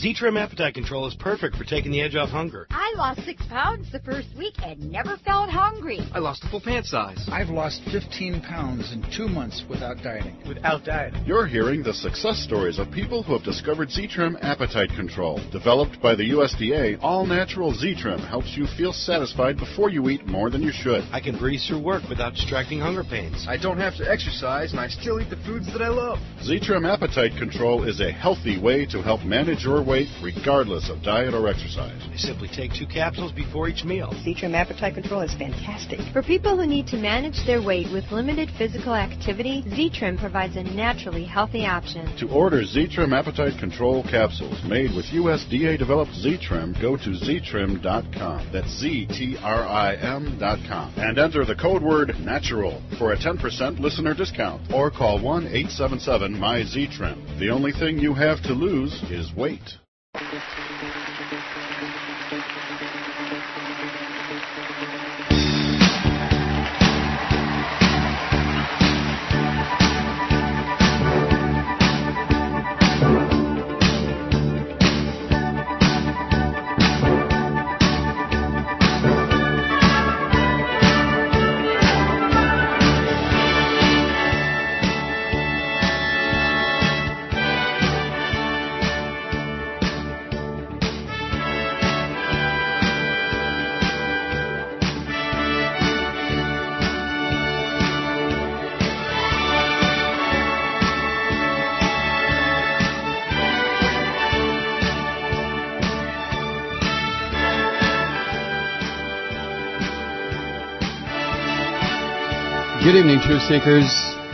Z-Trim Appetite Control is perfect for taking the edge off hunger. I lost 6 pounds the first week and never felt hungry. I lost a full pant size. I've lost 15 pounds in 2 months without dieting. You're hearing the success stories of people who have discovered Z-Trim Appetite Control. Developed by the USDA, all-natural Z-Trim helps you feel satisfied before you eat more than you should. I can breeze through work without distracting hunger pains. I don't have to exercise, and I still eat the foods that I love. Z-Trim Appetite Control is a healthy way to help manage your weight regardless of diet or exercise. I simply take 2 capsules before each meal. Z-Trim Appetite Control is fantastic. For people who need to manage their weight with limited physical activity, Z-Trim provides a naturally healthy option. To order Z-Trim Appetite Control capsules made with USDA-developed Z-Trim, go to ztrim.com. That's ZTRIM.com. And enter the code word NATURAL for a 10% listener discount. Or call 1-877-MY-Z-TRIM. The only thing you have to lose is weight. Good evening, Truth Seekers.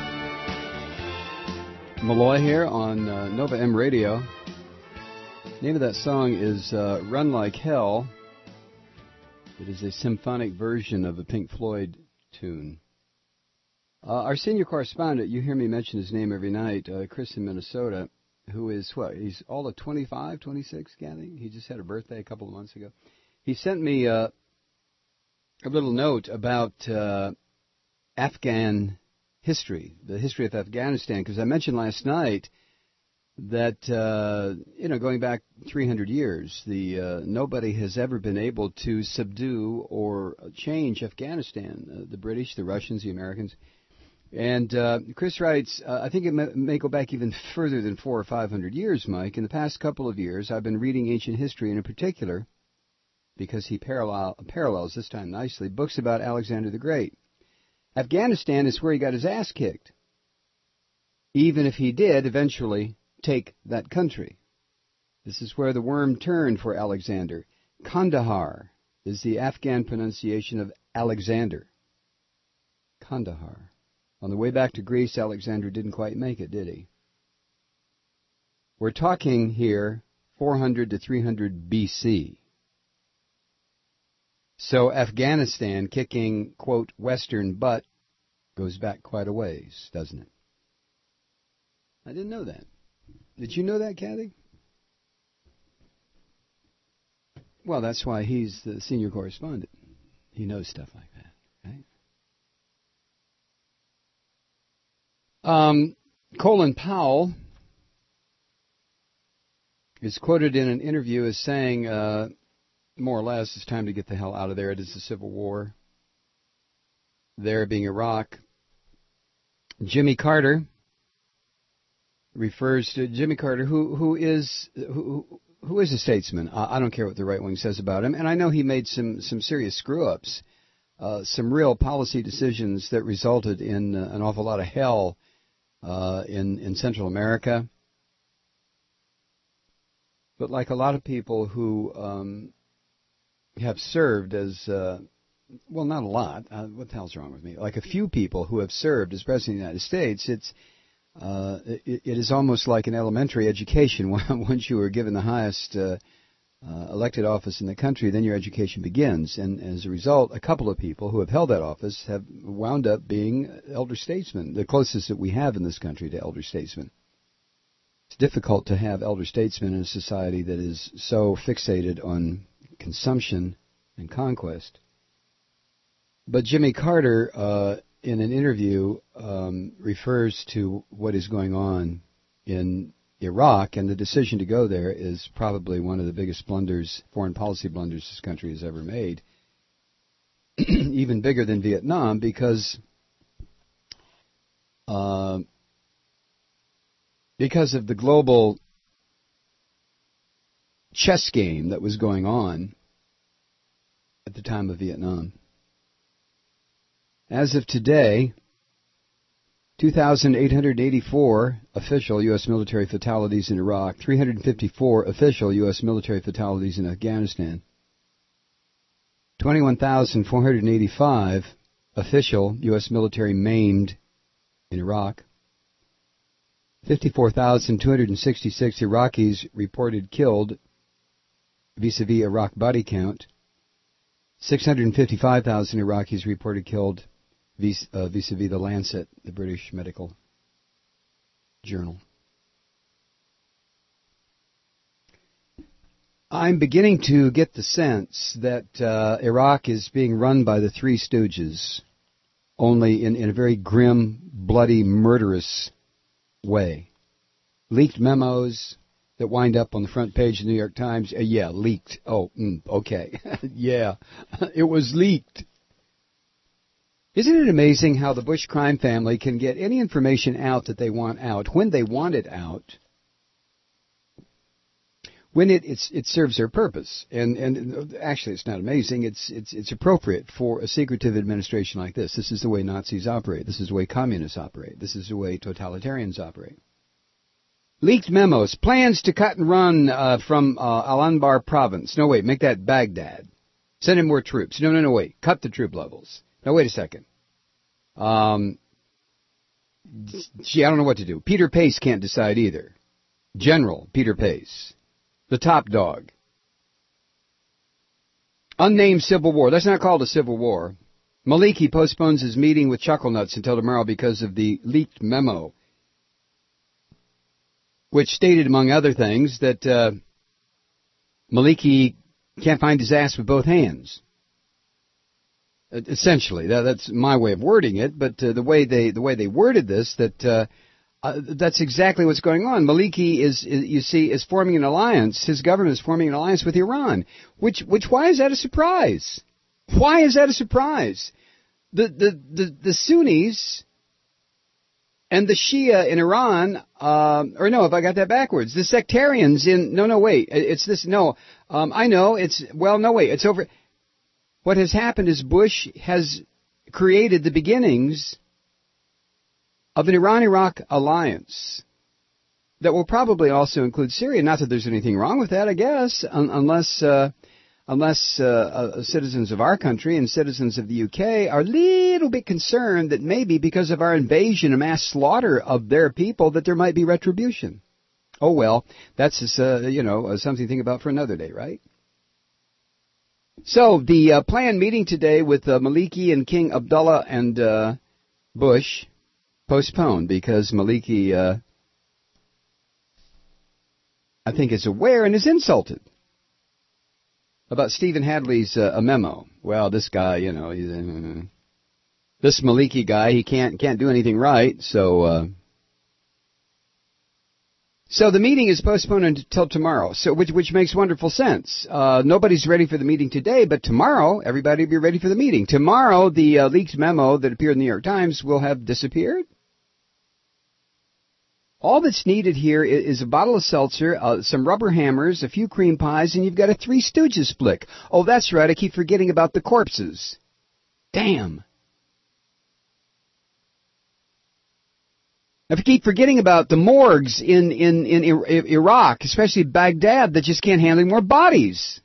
Malloy here on Nova M Radio. The name of that song is Run Like Hell. It is a symphonic version of a Pink Floyd tune. Our senior correspondent, you hear me mention his name every night, Chris in Minnesota, who is, he's all of 25, 26, Kathy? He just had a birthday a couple of months ago. He sent me a little note about Afghan history, the history of Afghanistan, because I mentioned last night that, going back 300 years, nobody has ever been able to subdue or change Afghanistan, the British, the Russians, the Americans. And Chris writes, I think it may go back even further than 400 or 500 years, Mike. In the past couple of years, I've been reading ancient history, and in particular, because he parallels this time nicely, books about Alexander the Great. Afghanistan is where he got his ass kicked, even if he did eventually take that country. This is where the worm turned for Alexander. Kandahar is the Afghan pronunciation of Alexander. Kandahar. On the way back to Greece, Alexander didn't quite make it, did he? We're talking here 400 to 300 BC. So Afghanistan kicking, quote, Western butt goes back quite a ways, doesn't it? I didn't know that. Did you know that, Kathy? Well, that's why he's the senior correspondent. He knows stuff like that, right? Colin Powell is quoted in an interview as saying, more or less, it's time to get the hell out of there. It is a civil war. There being Iraq. Jimmy Carter refers to Jimmy Carter, who is a statesman. I don't care what the right wing says about him, and I know he made some serious screw-ups, some real policy decisions that resulted in an awful lot of hell in Central America. But like a lot of people who have served as, well, not a lot. What the hell's wrong with me? Like a few people who have served as President of the United States, it is almost like an elementary education. Once you are given the highest elected office in the country, then your education begins. And as a result, a couple of people who have held that office have wound up being elder statesmen, the closest that we have in this country to elder statesmen. It's difficult to have elder statesmen in a society that is so fixated on consumption and conquest. But Jimmy Carter, in an interview, refers to what is going on in Iraq, and the decision to go there is probably one of the biggest blunders, foreign policy blunders this country has ever made. Even bigger than Vietnam, because of the global chess game that was going on at the time of Vietnam. As of today, 2,884 official U.S. military fatalities in Iraq, 354 official U.S. military fatalities in Afghanistan, 21,485 official U.S. military maimed in Iraq, 54,266 Iraqis reported killed vis-a-vis Iraq body count, 655,000 Iraqis reported killed vis-a-vis the Lancet, the British medical journal. I'm beginning to get the sense that Iraq is being run by the Three Stooges, only in a very grim, bloody, murderous way. Leaked memos that wind up on the front page of the New York Times. Yeah, leaked. Oh, okay. Yeah, it was leaked. Isn't it amazing how the Bush crime family can get any information out that they want out, when they want it out, when it serves their purpose? And actually, it's not amazing. It's appropriate for a secretive administration like this. This is the way Nazis operate. This is the way communists operate. This is the way totalitarians operate. Leaked memos, plans to cut and run from Al-Anbar province. No, wait, make that Baghdad. Send in more troops. No, wait, cut the troop levels. Now, wait a second. Gee, I don't know what to do. Peter Pace can't decide either. General Peter Pace, the top dog. Unnamed civil war. That's not called a civil war. Maliki postpones his meeting with Chucklenuts until tomorrow because of the leaked memo, which stated, among other things, that Maliki can't find his ass with both hands. Essentially, that's my way of wording it, but the way they worded this, that's exactly what's going on. Maliki is forming an alliance. His government is forming an alliance with Iran. Which why is that a surprise? Why is that a surprise? The Sunnis and the Shia in Iran, or no, if I got that backwards, the sectarians in, it's over. What has happened is Bush has created the beginnings of an Iran-Iraq alliance that will probably also include Syria. Not that there's anything wrong with that, I guess, unless citizens of our country and citizens of the UK are a little bit concerned that maybe because of our invasion and mass slaughter of their people that there might be retribution. Oh, well, that's something to think about for another day, right? So the planned meeting today with Maliki and King Abdullah and Bush postponed because Maliki, I think, is aware and is insulted about Stephen Hadley's memo. Well, this guy, this Maliki guy, he can't do anything right, so the meeting is postponed until tomorrow, which makes wonderful sense. Nobody's ready for the meeting today, but tomorrow, everybody will be ready for the meeting. Tomorrow, the leaked memo that appeared in the New York Times will have disappeared. All that's needed here is a bottle of seltzer, some rubber hammers, a few cream pies, and you've got a Three Stooges flick. Oh, that's right, I keep forgetting about the corpses. Damn. I keep forgetting about the morgues in Iraq, especially Baghdad, that just can't handle any more bodies.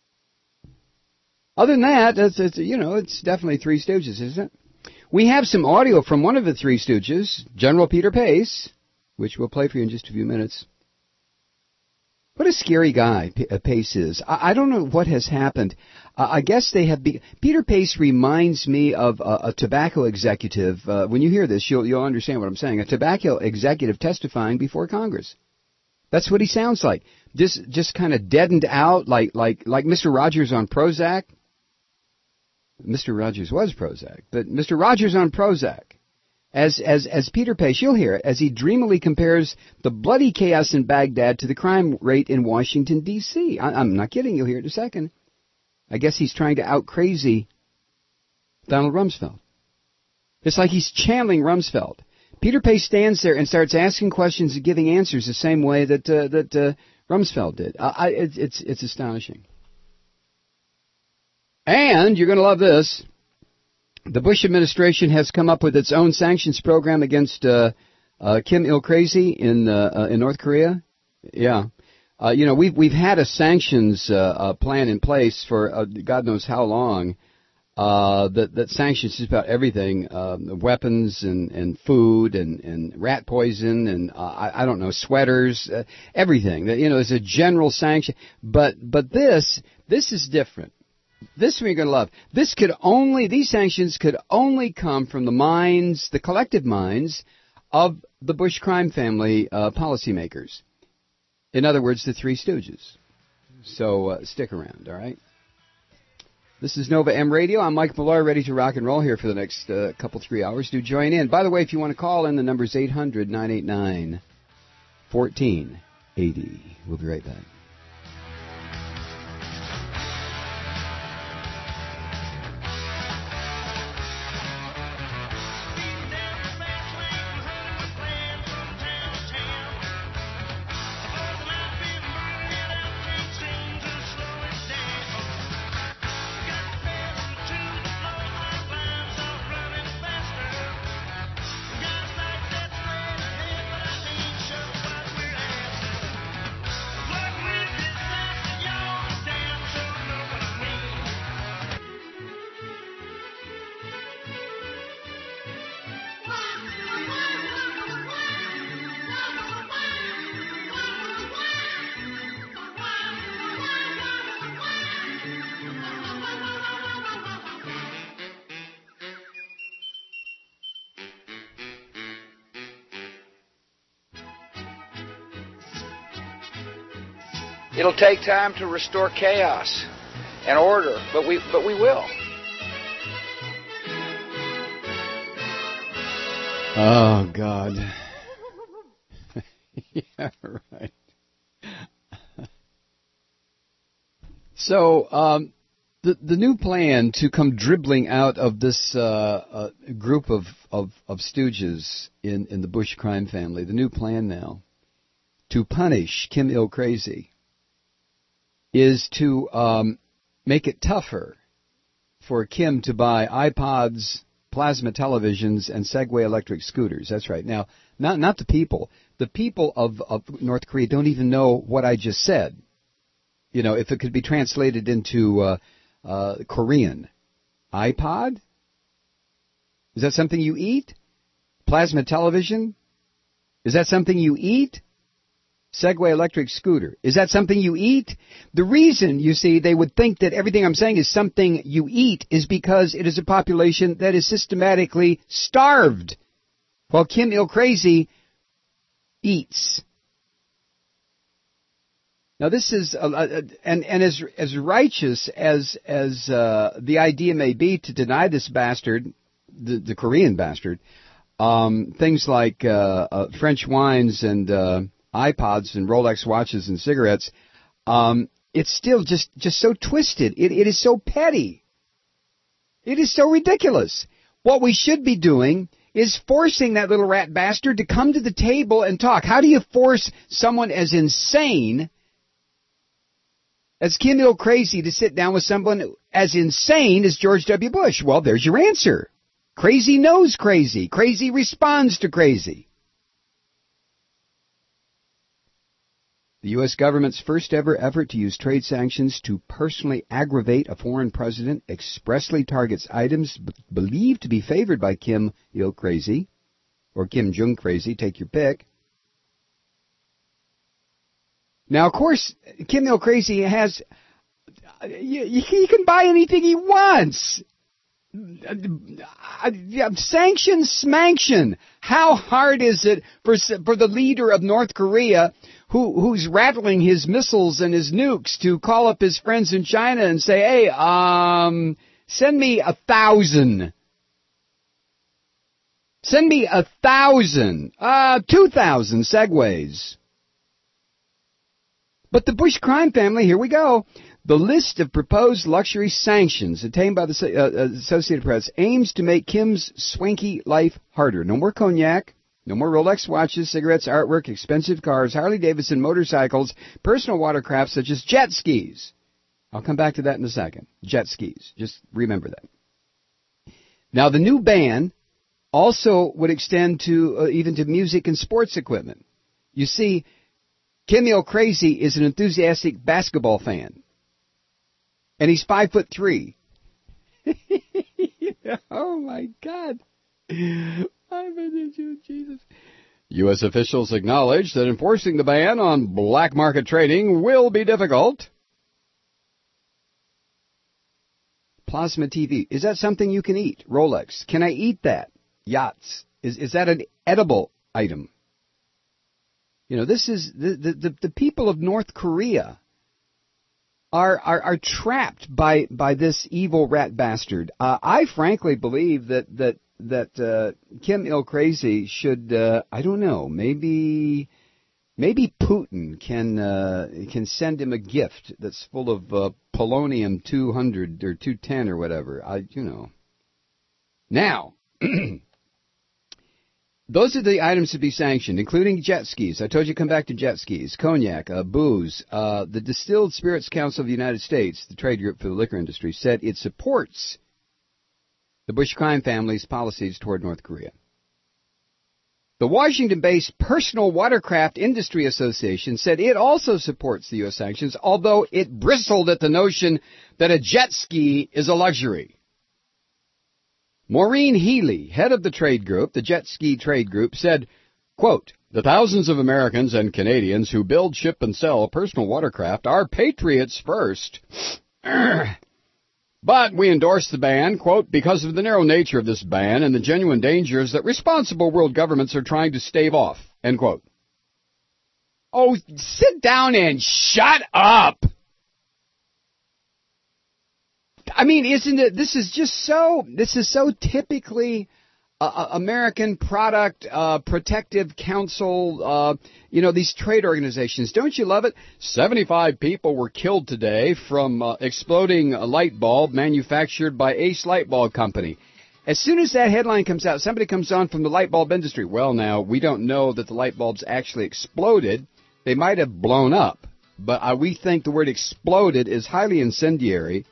Other than that, it's definitely Three Stooges, isn't it? We have some audio from one of the Three Stooges, General Peter Pace, which we'll play for you in just a few minutes. What a scary guy Pace is. I don't know what has happened. I guess they have... Peter Pace reminds me of a tobacco executive. When you hear this, you'll understand what I'm saying. A tobacco executive testifying before Congress. That's what he sounds like. Just kind of deadened out, like Mr. Rogers on Prozac. Mr. Rogers was Prozac, but Mr. Rogers on Prozac. As Peter Pace, you'll hear it, as he dreamily compares the bloody chaos in Baghdad to the crime rate in Washington, D.C. I'm not kidding, you'll hear it in a second. I guess he's trying to out-crazy Donald Rumsfeld. It's like he's channeling Rumsfeld. Peter Pace stands there and starts asking questions and giving answers the same way that Rumsfeld did. It's astonishing. And you're going to love this. The Bush administration has come up with its own sanctions program against Kim Il-Crazy in North Korea. Yeah, we've had a sanctions plan in place for God knows how long. That sanctions just about everything, weapons and food and rat poison and I don't know, sweaters, everything. There's a general sanction. But this is different. This we're going to love. These sanctions could only come from the collective minds of the Bush crime family policymakers. In other words, the Three Stooges. So stick around, all right? This is Nova M Radio. I'm Mike Malloy, ready to rock and roll here for the next 3 hours. Do join in. By the way, if you want to call in, the number's 800-989-1480. We'll be right back. It'll take time to restore chaos and order, but we will. Oh, God. Yeah, right. So, the new plan to come dribbling out of this group of stooges in the Bush crime family, the new plan now to punish Kim Il-Crazy is to make it tougher for Kim to buy iPods, plasma televisions, and Segway electric scooters. That's right. Now, not the people. The people of North Korea don't even know what I just said. If it could be translated into Korean. iPod? Is that something you eat? Plasma television? Is that something you eat? Segway electric scooter. Is that something you eat? The reason, you see, they would think that everything I'm saying is something you eat is because it is a population that is systematically starved, while Kim Il-Crazy eats. Now this is, and as righteous as the idea may be to deny this bastard, the Korean bastard, things like French wines and iPods and Rolex watches and cigarettes, it's still just so twisted. It is so petty. It is so ridiculous. What we should be doing is forcing that little rat bastard to come to the table and talk. How do you force someone as insane as Kim Il-Crazy to sit down with someone as insane as George W. Bush? Well, there's your answer. Crazy knows crazy. Crazy responds to crazy. The U.S. government's first ever effort to use trade sanctions to personally aggravate a foreign president expressly targets items believed to be favored by Kim Il-Crazy, or Kim Jong-Crazy, take your pick. Now, of course, Kim Il-Crazy has, he can buy anything he wants. Sanction smanction. How hard is it for the leader of North Korea, who's rattling his missiles and his nukes, to call up his friends in China and say, hey, send me 1,000. Send me 1,000, 2,000 segways. But the Bush crime family, here we go. The list of proposed luxury sanctions obtained by the Associated Press aims to make Kim's swanky life harder. No more cognac, no more Rolex watches, cigarettes, artwork, expensive cars, Harley-Davidson motorcycles, personal watercraft such as jet skis. I'll come back to that in a second. Jet skis. Just remember that. Now, the new ban also would extend to even to music and sports equipment. You see, Kim Il-Crazy is an enthusiastic basketball fan. And he's 5'3". Oh, my God. 5'2", Jesus. U.S. officials acknowledge that enforcing the ban on black market trading will be difficult. Plasma TV. Is that something you can eat? Rolex. Can I eat that? Yachts. Is that an edible item? You know, this is the people of North Korea are trapped by this evil rat bastard. I frankly believe that Kim Il-Crazy should I don't know, maybe Putin can send him a gift that's full of polonium 200 or 210 or whatever. Now. Those are the items to be sanctioned, including jet skis. I told you come back to jet skis, cognac, booze. The Distilled Spirits Council of the United States, the trade group for the liquor industry, said it supports the Bush crime family's policies toward North Korea. The Washington-based Personal Watercraft Industry Association said it also supports the U.S. sanctions, although it bristled at the notion that a jet ski is a luxury. Maureen Healy, head of the trade group, the Jet Ski Trade Group, said, quote, "The thousands of Americans and Canadians who build, ship, and sell personal watercraft are patriots first. But we endorse the ban, quote, because of the narrow nature of this ban and the genuine dangers that responsible world governments are trying to stave off," end quote. Oh, sit down and shut up! I mean, this is so typically American product protective council, these trade organizations. Don't you love it? 75 people were killed today from exploding a light bulb manufactured by Ace Light Bulb Company. As soon as that headline comes out, somebody comes on from the light bulb industry. Well, now, we don't know that the light bulbs actually exploded. They might have blown up, but we think the word exploded is highly incendiary.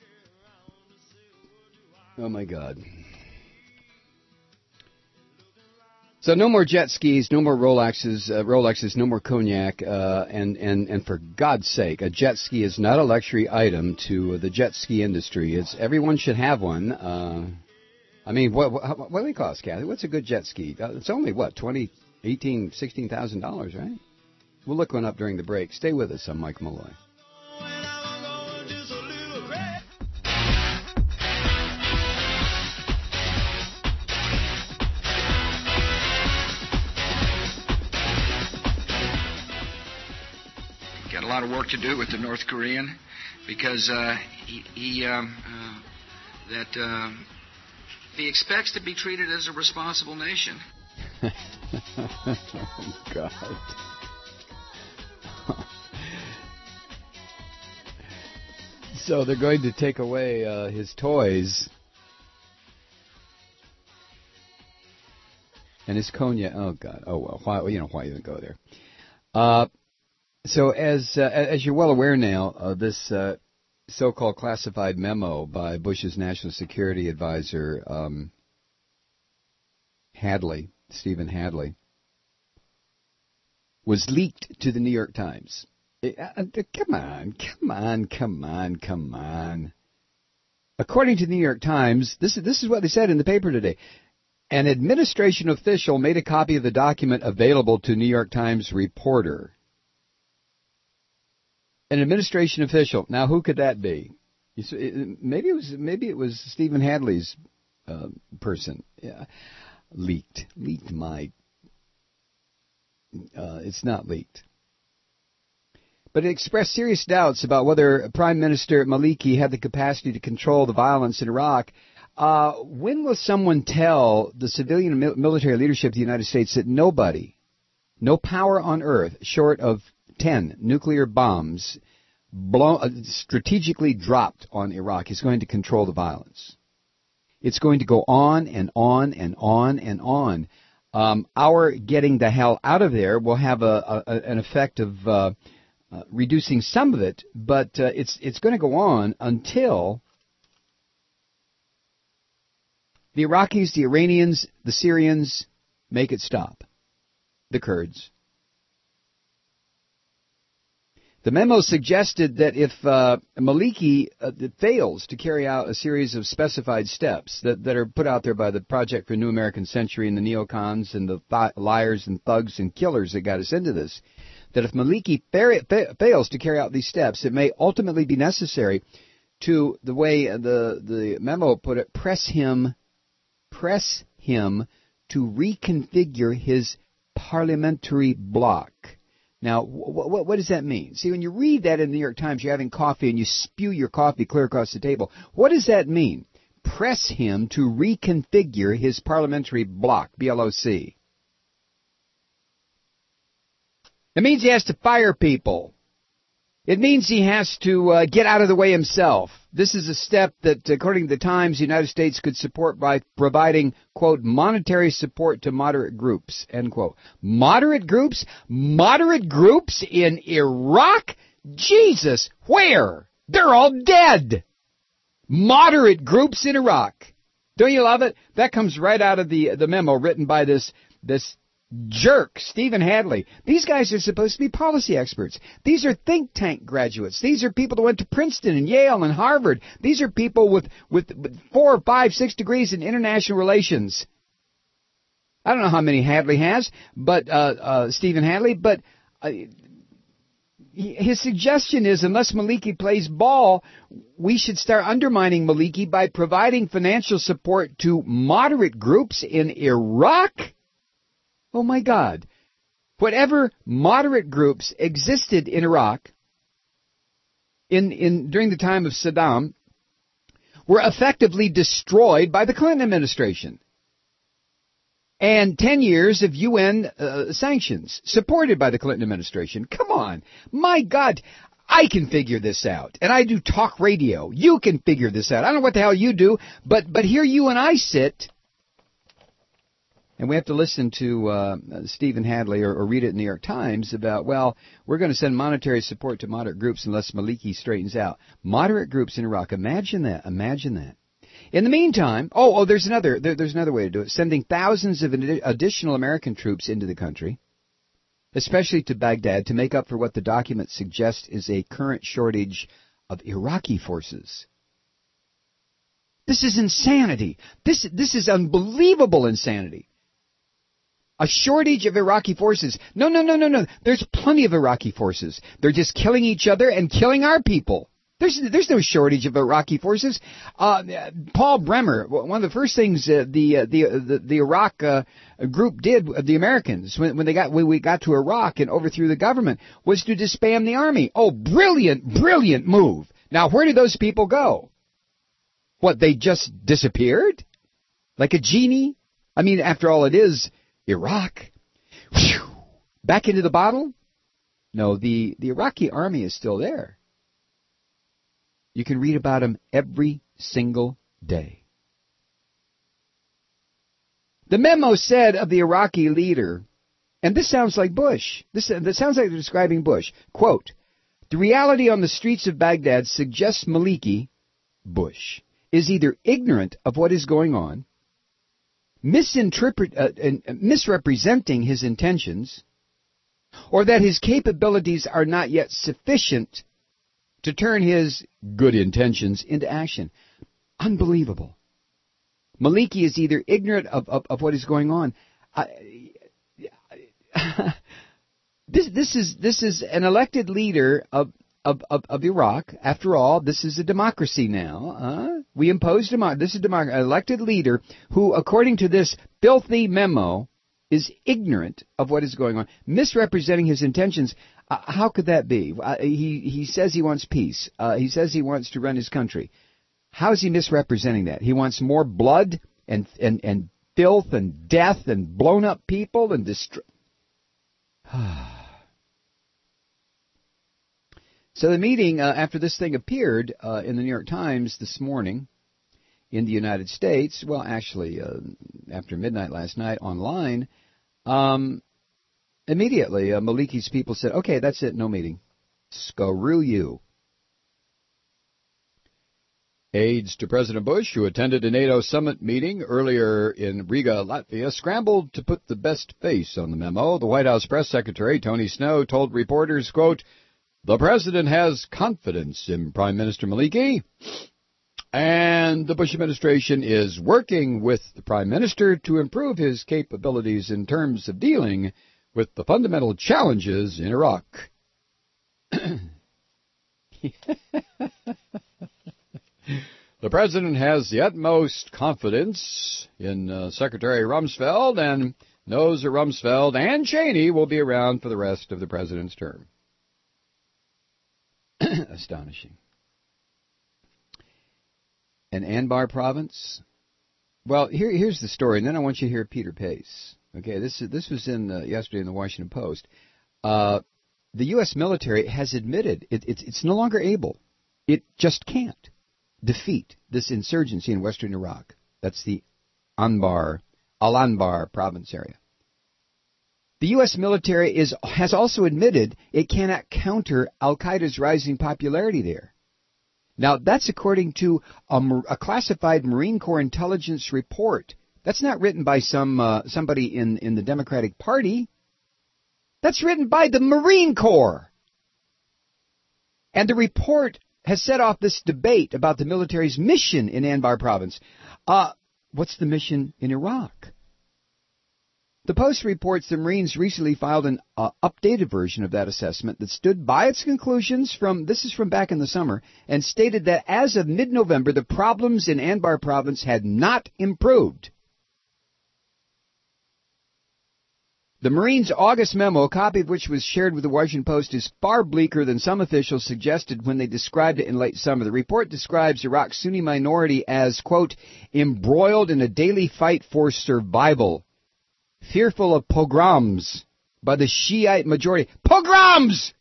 Oh, my God. So no more jet skis, no more Rolexes, no more cognac, and for God's sake, a jet ski is not a luxury item to the jet ski industry. Everyone should have one. I mean, what do they cost, Kathy? What's a good jet ski? It's only, $16,000, right? We'll look one up during the break. Stay with us. I'm Mike Malloy. Got a lot of work to do with the North Korean because he expects to be treated as a responsible nation. Oh, God. So they're going to take away his toys and his cognac. Oh, God. Oh, well. Why even go there? So as you're well aware now, this so-called classified memo by Bush's national security advisor, Stephen Hadley, was leaked to the New York Times. Come on. According to the New York Times, this is what they said in the paper today. An administration official made a copy of the document available to New York Times reporter. An administration official. Now, who could that be? Maybe it was Stephen Hadley's person. Yeah. Leaked. It's not leaked. But it expressed serious doubts about whether Prime Minister Maliki had the capacity to control the violence in Iraq. When will someone tell the civilian and military leadership of the United States that nobody, no power on earth short of 10 nuclear bombs strategically dropped on Iraq is going to control the violence? It's going to go on and on and on and on. Our getting the hell out of there will have an effect of reducing some of it, but it's going to go on until the Iraqis, the Iranians, the Syrians make it stop. The Kurds. The memo suggested that if Maliki fails to carry out a series of specified steps that are put out there by the Project for a New American Century and the neocons and the liars and thugs and killers that got us into this, that if Maliki fails to carry out these steps, it may ultimately be necessary to, the way the memo put it, press him to reconfigure his parliamentary bloc. Now, what does that mean? See, when you read that in the New York Times, you're having coffee and you spew your coffee clear across the table. What does that mean? Press him to reconfigure his parliamentary bloc, BLOC. It means he has to fire people. It means he has to get out of the way himself. This is a step that, according to the Times, the United States could support by providing, quote, monetary support to moderate groups, end quote. Moderate groups? Moderate groups in Iraq? Jesus, where? They're all dead. Moderate groups in Iraq. Don't you love it? That comes right out of the memo written by this jerk, Stephen Hadley. These guys are supposed to be policy experts. These are think tank graduates. These are people that went to Princeton and Yale and Harvard. These are people with 4, 5, 6 degrees in international relations. I don't know how many Hadley has, but Stephen Hadley, but his suggestion is unless Maliki plays ball, we should start undermining Maliki by providing financial support to moderate groups in Iraq. Oh my God. Whatever moderate groups existed in Iraq during the time of Saddam were effectively destroyed by the Clinton administration. And 10 years of UN sanctions supported by the Clinton administration. Come on. My God. I can figure this out. And I do talk radio. You can figure this out. I don't know what the hell you do, but here you and I sit. And we have to listen to Stephen Hadley or read it in the New York Times about, well, we're going to send monetary support to moderate groups unless Maliki straightens out. Moderate groups in Iraq. Imagine that. Imagine that. In the meantime, there's another way to do it. Sending thousands of additional American troops into the country, especially to Baghdad, to make up for what the document suggests is a current shortage of Iraqi forces. This is insanity. This is unbelievable insanity. A shortage of Iraqi forces. No. There's plenty of Iraqi forces. They're just killing each other and killing our people. There's no shortage of Iraqi forces. Paul Bremer, one of the first things the Iraq group did, the Americans, when we got to Iraq and overthrew the government, was to disband the army. Oh, brilliant move. Now, where did those people go? What, they just disappeared? Like a genie? I mean, after all, it is Iraq. Whew. Back into the bottle? No, the Iraqi army is still there. You can read about them every single day. The memo said of the Iraqi leader, and this sounds like Bush. This sounds like they're describing Bush. Quote, the reality on the streets of Baghdad suggests Maliki, Bush, is either ignorant of what is going on, misrepresenting his intentions, or that his capabilities are not yet sufficient to turn his good intentions into action. Unbelievable. Maliki is either ignorant of what is going on. This is an elected leader of Iraq. After all, this is a democracy now. We impose democracy. This is an elected leader who, according to this filthy memo, is ignorant of what is going on, misrepresenting his intentions. How could that be? He says he wants peace. He says he wants to run his country. How is he misrepresenting that? He wants more blood and filth and death and blown up people and So the meeting, after this thing appeared in the New York Times this morning in the United States, well, actually, after midnight last night online, immediately Maliki's people said, okay, that's it, no meeting. Screw you. Aides to President Bush, who attended a NATO summit meeting earlier in Riga, Latvia, scrambled to put the best face on the memo. The White House press secretary, Tony Snow, told reporters, quote, the president has confidence in Prime Minister Maliki, and the Bush administration is working with the Prime Minister to improve his capabilities in terms of dealing with the fundamental challenges in Iraq. The president has the utmost confidence in Secretary Rumsfeld and knows that Rumsfeld and Cheney will be around for the rest of the president's term. Astonishing. And Anbar province? Well, here's the story, and then I want you to hear Peter Pace. Okay, this was in yesterday in the Washington Post. The U.S. military has admitted it's no longer able. It just can't defeat this insurgency in western Iraq. That's the Al-Anbar province area. The U.S. military has also admitted it cannot counter al-Qaeda's rising popularity there. Now, that's according to a classified Marine Corps intelligence report. That's not written by somebody in the Democratic Party. That's written by the Marine Corps. And the report has set off this debate about the military's mission in Anbar province. What's the mission in Iraq? The Post reports the Marines recently filed an updated version of that assessment that stood by its conclusions this is from back in the summer, and stated that as of mid-November, the problems in Anbar province had not improved. The Marines' August memo, a copy of which was shared with the Washington Post, is far bleaker than some officials suggested when they described it in late summer. The report describes Iraq's Sunni minority as, quote, embroiled in a daily fight for survival, fearful of pogroms by the Shiite majority. Pogroms!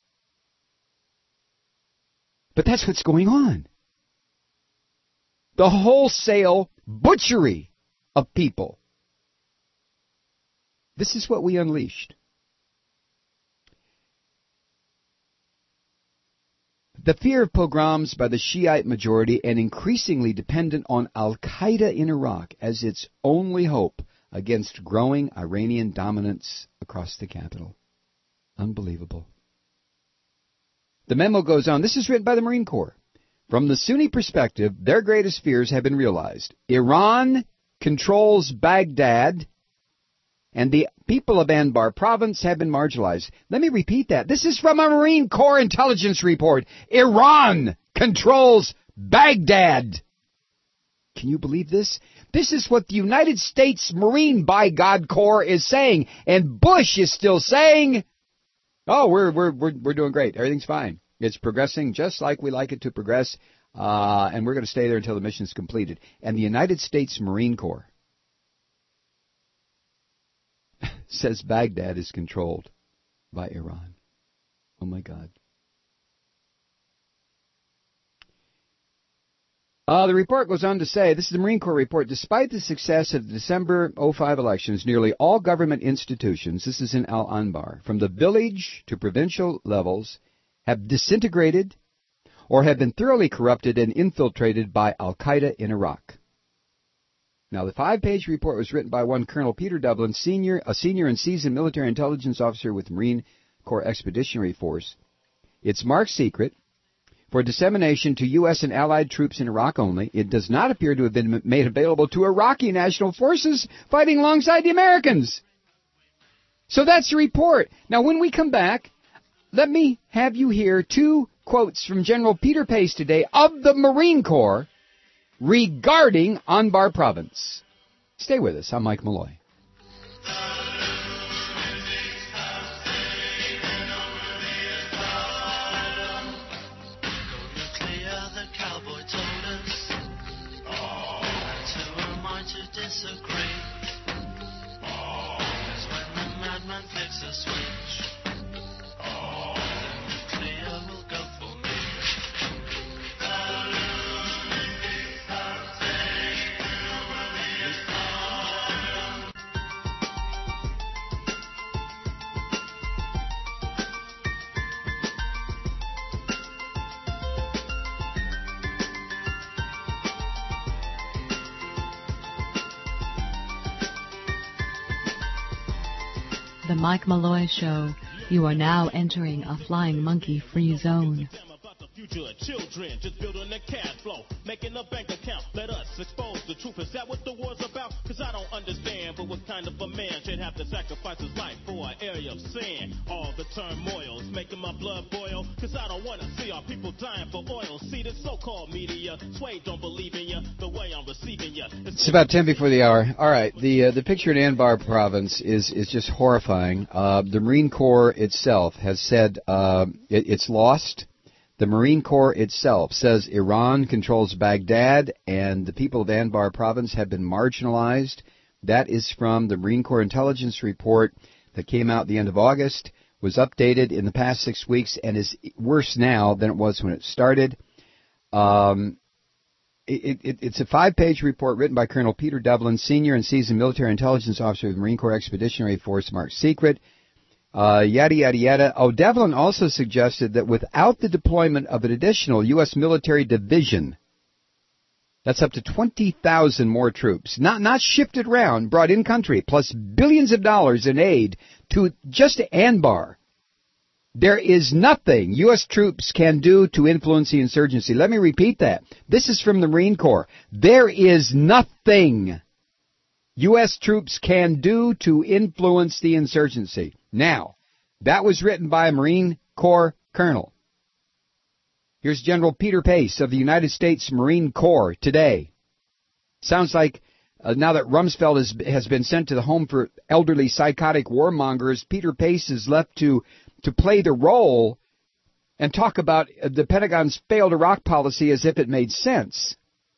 But that's what's going on. The wholesale butchery of people. This is what we unleashed. The fear of pogroms by the Shiite majority and increasingly dependent on al-Qaeda in Iraq as its only hope against growing Iranian dominance across the capital. Unbelievable. The memo goes on. This is written by the Marine Corps. From the Sunni perspective, their greatest fears have been realized. Iran controls Baghdad, and the people of Anbar province have been marginalized. Let me repeat that. This is from a Marine Corps intelligence report. Iran controls Baghdad. Can you believe this? This is what the United States Marine by God Corps is saying, and Bush is still saying, "Oh, we're doing great. Everything's fine. It's progressing just like we like it to progress, and we're going to stay there until the mission's completed." And the United States Marine Corps says Baghdad is controlled by Iran. Oh my God. The report goes on to say, this is the Marine Corps report, despite the success of the December 2005 elections, nearly all government institutions, this is in Al-Anbar, from the village to provincial levels, have disintegrated or have been thoroughly corrupted and infiltrated by al-Qaeda in Iraq. Now, the 5-page report was written by one Colonel Peter Dublin, a senior and seasoned military intelligence officer with Marine Corps Expeditionary Force. It's marked secret for dissemination to U.S. and allied troops in Iraq only. It does not appear to have been made available to Iraqi national forces fighting alongside the Americans. So that's the report. Now, when we come back, let me have you hear 2 quotes from General Peter Pace today of the Marine Corps regarding Anbar province. Stay with us. I'm Mike Malloy. The cowboy told us disagree. Cause when the madman flicks a switch, then nuclear will go for me. The Mike Malloy Show. You are now entering a flying monkey-free zone. Future children just building a cash flow, making a bank account. Let us expose the truth. Is that what the war's about? Cause I don't understand, but what kind of a man should have to sacrifice his life for an area of sin? All the turmoil's making my blood boil, cause I don't wanna see our people dying for oil. See this so-called media, sway don't believe in you the way I'm receiving you. It's about 10 before the hour. All right, the picture in Anbar province is just horrifying. The Marine Corps itself has said it's lost. The Marine Corps itself says Iran controls Baghdad and the people of Anbar province have been marginalized. That is from the Marine Corps intelligence report that came out at the end of August, was updated in the past 6 weeks, and is worse now than it was when it started. It's a 5-page report written by Colonel Peter Devlin, senior and seasoned military intelligence officer of the Marine Corps Expeditionary Force, marked secret. Yada, yada, yada. Oh, Devlin also suggested that without the deployment of an additional U.S. military division, that's up to 20,000 more troops, not shifted around, brought in country, plus billions of dollars in aid to just Anbar, there is nothing U.S. troops can do to influence the insurgency. Let me repeat that. This is from the Marine Corps. There is nothing U.S. troops can do to influence the insurgency. Now, that was written by a Marine Corps colonel. Here's General Peter Pace of the United States Marine Corps today. Sounds like now that Rumsfeld has been sent to the home for elderly psychotic warmongers, Peter Pace is left to play the role and talk about the Pentagon's failed Iraq policy as if it made sense.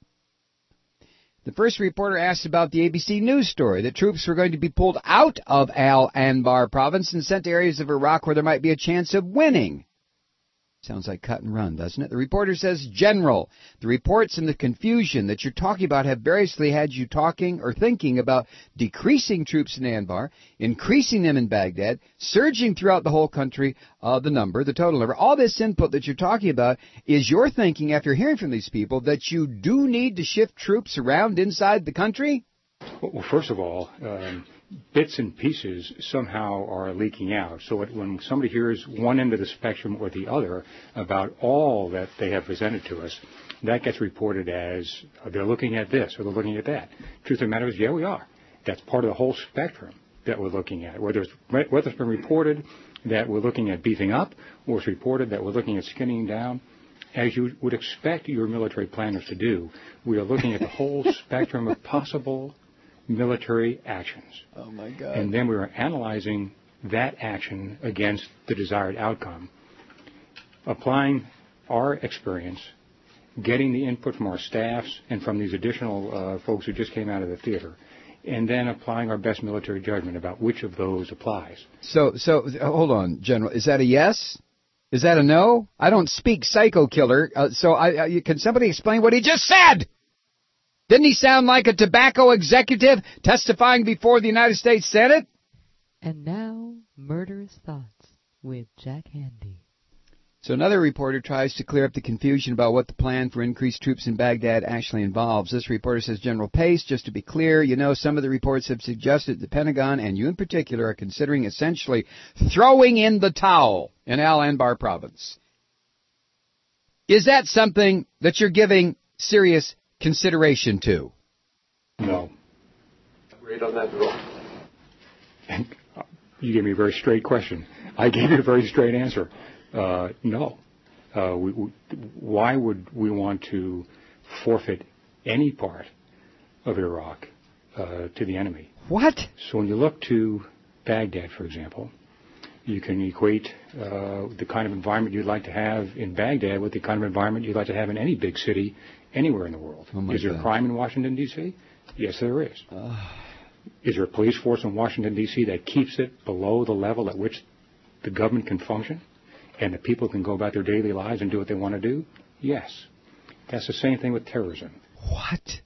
The first reporter asked about the ABC News story that troops were going to be pulled out of Al-Anbar province and sent to areas of Iraq where there might be a chance of winning. Sounds like cut and run, doesn't it? The reporter says, General, the reports and the confusion that you're talking about have variously had you talking or thinking about decreasing troops in Anbar, increasing them in Baghdad, surging throughout the whole country, the total number. All this input that you're talking about is your thinking after hearing from these people that you do need to shift troops around inside the country? Well, first of all, bits and pieces somehow are leaking out. So when somebody hears one end of the spectrum or the other about all that they have presented to us, that gets reported as they're looking at this or they're looking at that. Truth of the matter is, yeah, we are. That's part of the whole spectrum that we're looking at. Whether it's been reported that we're looking at beefing up or it's reported that we're looking at skinning down, as you would expect your military planners to do, we are looking at the whole spectrum of possible military actions. Oh, my God. And then we were analyzing that action against the desired outcome, applying our experience, getting the input from our staffs and from these additional folks who just came out of the theater, and then applying our best military judgment about which of those applies. So hold on, General. Is that a yes? Is that a no? I don't speak psycho killer, can somebody explain what he just said? Didn't he sound like a tobacco executive testifying before the United States Senate? And now, Murderous Thoughts with Jack Handy. So another reporter tries to clear up the confusion about what the plan for increased troops in Baghdad actually involves. This reporter says, General Pace, just to be clear, some of the reports have suggested the Pentagon, and you in particular, are considering essentially throwing in the towel in Al-Anbar province. Is that something that you're giving serious consideration to? No. Read on that draw. You gave me a very straight question. I gave you a very straight answer. No. Why would we want to forfeit any part of Iraq to the enemy? What? So when you look to Baghdad, for example, you can equate the kind of environment you'd like to have in Baghdad with the kind of environment you'd like to have in any big city anywhere in the world. Oh, is there crime in Washington, D.C.? Yes, there is. Is there a police force in Washington, D.C. that keeps it below the level at which the government can function and the people can go about their daily lives and do what they want to do? Yes. That's the same thing with terrorism. What?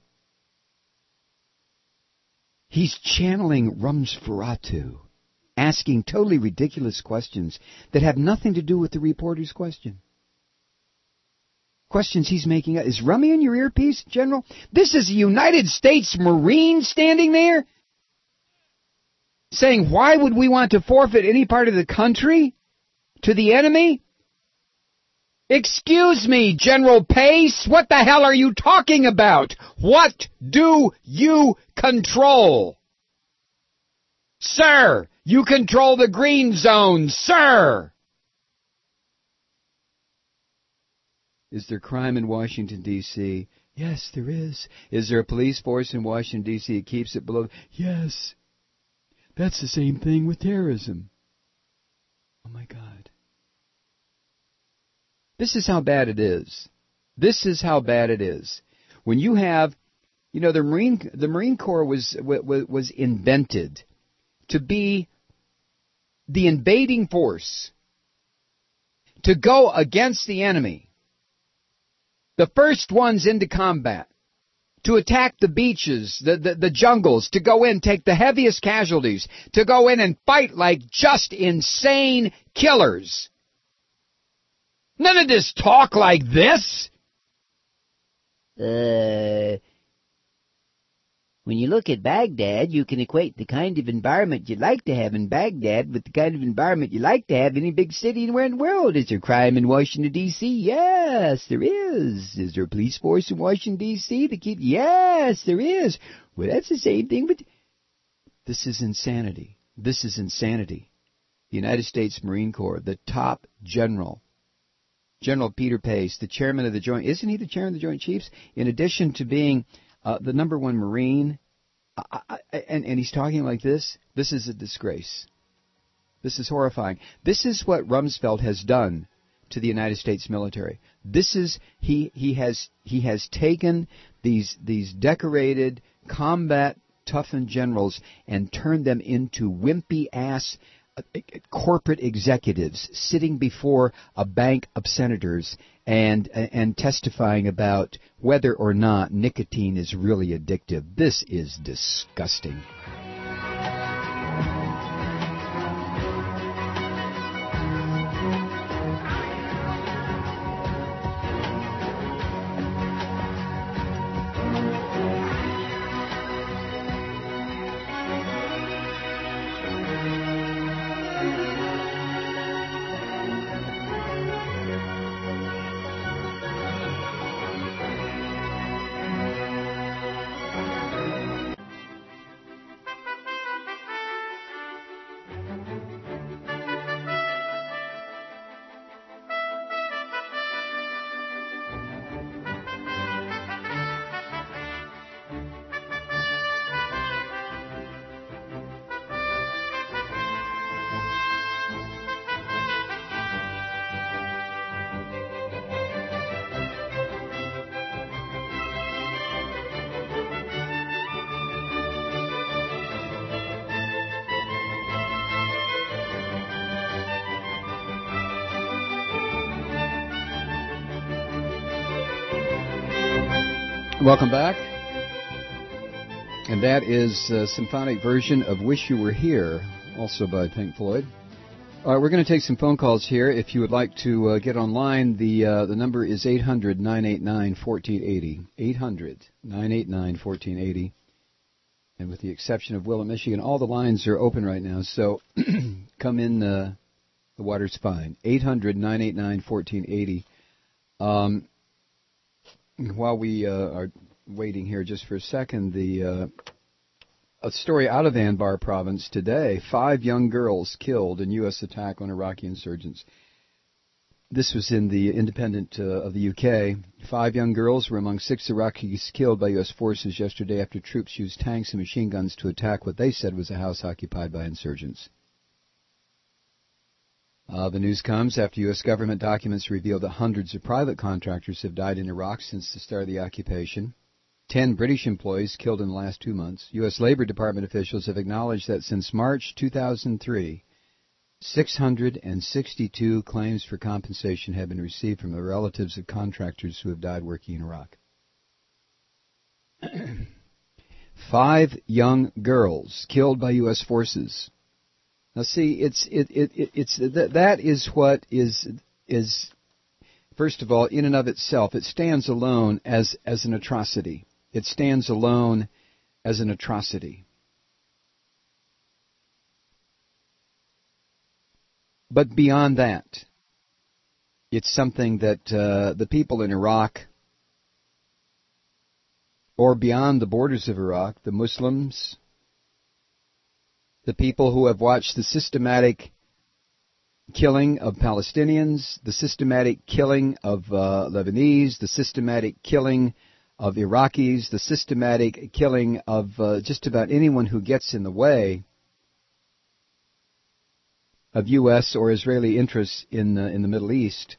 He's channeling Rumsferatu, asking totally ridiculous questions that have nothing to do with the reporter's question. Questions he's making. Is Rummy in your earpiece, General? This is a United States Marine standing there saying, why would we want to forfeit any part of the country to the enemy? Excuse me, General Pace, what the hell are you talking about? What do you control? Sir, you control the green zone, sir! Is there crime in Washington, D.C.? Yes, there is. Is there a police force in Washington, D.C. that keeps it below? Yes. That's the same thing with terrorism. Oh, my God. This is how bad it is. This is how bad it is. When you have, the Marine Corps was invented to be the invading force, to go against the enemy. The first ones into combat, to attack the beaches, the jungles, to go in, take the heaviest casualties, to go in and fight like just insane killers. None of this talk like this. When you look at Baghdad, you can equate the kind of environment you'd like to have in Baghdad with the kind of environment you like to have in any big city anywhere in the world. Is there crime in Washington, D.C.? Yes, there is. Is there a police force in Washington, D.C. to keep? Yes, there is. Well, that's the same thing, but this is insanity. This is insanity. The United States Marine Corps, the top general, General Peter Pace, the chairman of the Joint, isn't he the chairman of the Joint Chiefs? In addition to being the number one Marine, and he's talking like this. This is a disgrace. This is horrifying. This is what Rumsfeld has done to the United States military. This is he has taken these decorated, combat toughened generals and turned them into wimpy ass corporate executives sitting before a bank of senators and testifying about whether or not nicotine is really addictive. This is disgusting. Welcome back. And that is a symphonic version of Wish You Were Here, also by Pink Floyd. All right, we're going to take some phone calls here. If you would like to get online, the number is 800-989-1480. 800-989-1480. And with the exception of Willow, Michigan, all the lines are open right now, so come in, the water's fine. 800-989-1480. While we are waiting here just for a second, a story out of Anbar province today, 5 young girls killed in U.S. attack on Iraqi insurgents. This was in the Independent of the UK. 5 young girls were among 6 Iraqis killed by U.S. forces yesterday after troops used tanks and machine guns to attack what they said was a house occupied by insurgents. The news comes after U.S. government documents reveal that hundreds of private contractors have died in Iraq since the start of the occupation. 10 British employees killed in the last 2 months. U.S. Labor Department officials have acknowledged that since March 2003, 662 claims for compensation have been received from the relatives of contractors who have died working in Iraq. 5 young girls killed by U.S. forces. Now, see, that is what is first of all, in and of itself, it stands alone as an atrocity. It stands alone as an atrocity. But beyond that, it's something that the people in Iraq, or beyond the borders of Iraq, the Muslims, the people who have watched the systematic killing of Palestinians, the systematic killing of Lebanese, the systematic killing of Iraqis, the systematic killing of just about anyone who gets in the way of U.S. or Israeli interests in the Middle East.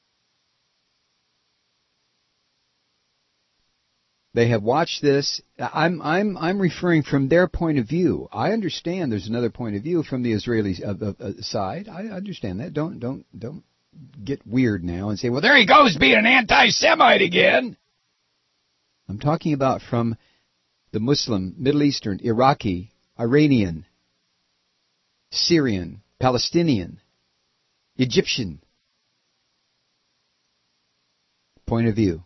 They have watched this. I'm referring from their point of view. I understand there's another point of view from the Israeli side. I understand that. Don't get weird now and say, well, there he goes being an anti-Semite again. I'm talking about from the Muslim, Middle Eastern, Iraqi, Iranian, Syrian, Palestinian, Egyptian point of view.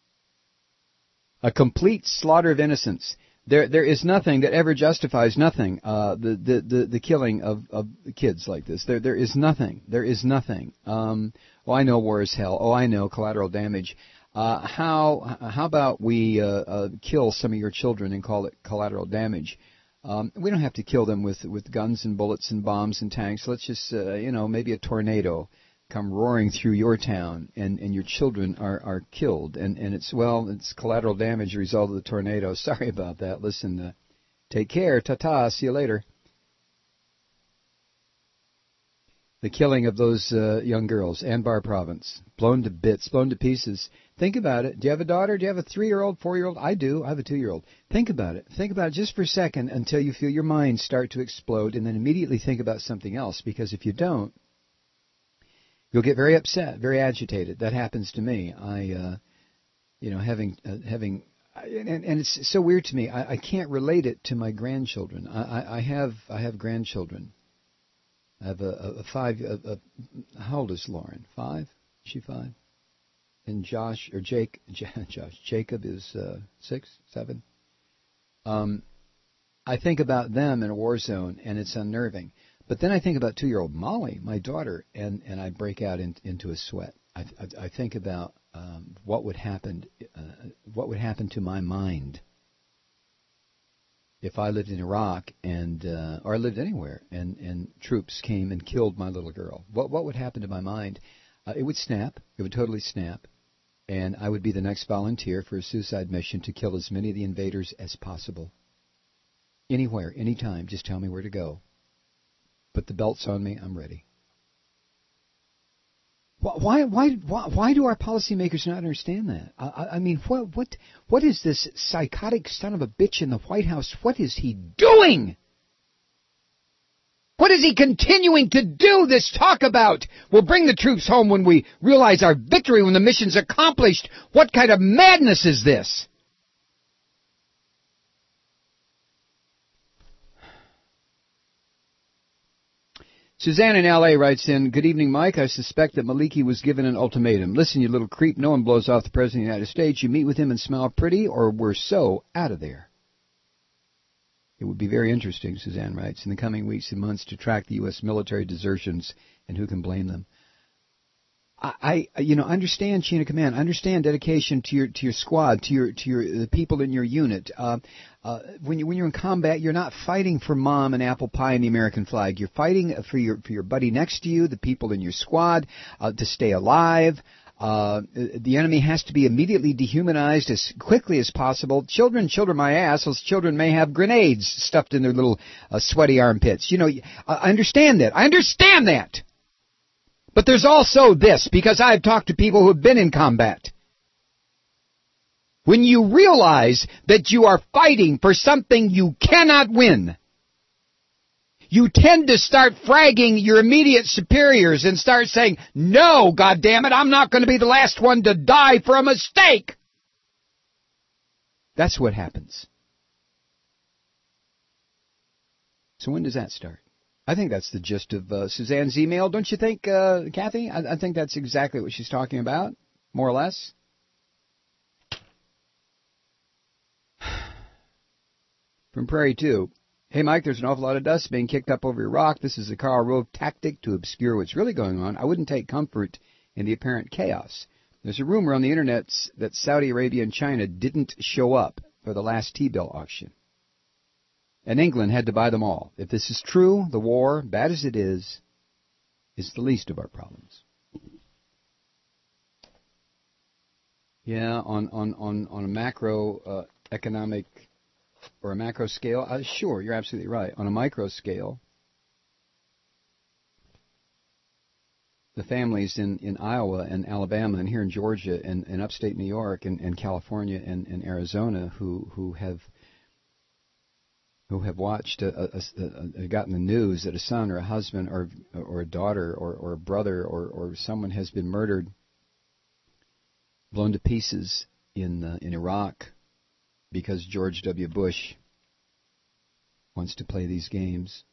A complete slaughter of innocents. There is nothing that ever justifies nothing. The killing of kids like this. There is nothing. There is nothing. Oh, I know war is hell. Oh, I know collateral damage. How about we kill some of your children and call it collateral damage? We don't have to kill them with guns and bullets and bombs and tanks. Let's just maybe a tornado come roaring through your town and your children are killed and it's collateral damage as a result of the tornado. Sorry about that. Listen, take care. Ta-ta. See you later. The killing of those young girls, Anbar province, blown to bits, blown to pieces. Think about it. Do you have a daughter? Do you have a 3-year-old, 4-year-old? I do. I have a 2-year-old. Think about it. Think about it just for a second until you feel your mind start to explode, and then immediately think about something else, because if you don't, you'll get very upset, very agitated. That happens to me. And it's so weird to me. I can't relate it to my grandchildren. I have grandchildren. I have a 5. How old is Lauren? 5? Is she 5? And Jacob is 6, 7. I think about them in a war zone, and it's unnerving. But then I think about 2-year-old Molly, my daughter, and I break out into a sweat. I think about what would happen to my mind if I lived in Iraq or I lived anywhere and troops came and killed my little girl. What would happen to my mind? It would snap. It would totally snap. And I would be the next volunteer for a suicide mission to kill as many of the invaders as possible. Anywhere, anytime, just tell me where to go. Put the belts on me, I'm ready. Why do our policymakers not understand that? I mean, what is this psychotic son of a bitch in the White House? What is he doing? What is he continuing to do? This talk about, we'll bring the troops home when we realize our victory, when the mission's accomplished. What kind of madness is this? Suzanne in L.A. writes in, good evening, Mike. I suspect that Maliki was given an ultimatum. Listen, you little creep, no one blows off the President of the United States. You meet with him and smile pretty, or we're so out of there. It would be very interesting, Suzanne writes, in the coming weeks and months to track the U.S. military desertions and who can blame them. I understand chain of command. Understand dedication to your squad, to the people in your unit. When you're in combat, you're not fighting for mom and apple pie and the American flag. You're fighting for your buddy next to you, the people in your squad, to stay alive. The enemy has to be immediately dehumanized as quickly as possible. Children, my ass. Those children may have grenades stuffed in their little sweaty armpits. I understand that. I understand that. But there's also this, because I've talked to people who have been in combat. when you realize that you are fighting for something you cannot win, you tend to start fragging your immediate superiors and start saying, no, goddammit, I'm not going to be the last one to die for a mistake. That's what happens. So when does that start? I think that's the gist of Suzanne's email, don't you think, Kathy? I think that's exactly what she's talking about, more or less. From Prairie 2. Hey, Mike, there's an awful lot of dust being kicked up over Iraq. This is a Karl Rove tactic to obscure what's really going on. I wouldn't take comfort in the apparent chaos. There's a rumor on the Internet that Saudi Arabia and China didn't show up for the last T-bill auction. And England had to buy them all. If this is true, the war, bad as it is the least of our problems. Yeah, on a macro economic or a macro scale, sure, you're absolutely right. On a micro scale, the families in Iowa and Alabama and here in Georgia and upstate New York and California and Arizona who have watched, gotten the news that a son or a husband or a daughter or a brother or someone has been murdered, blown to pieces in Iraq because George W. Bush wants to play these games.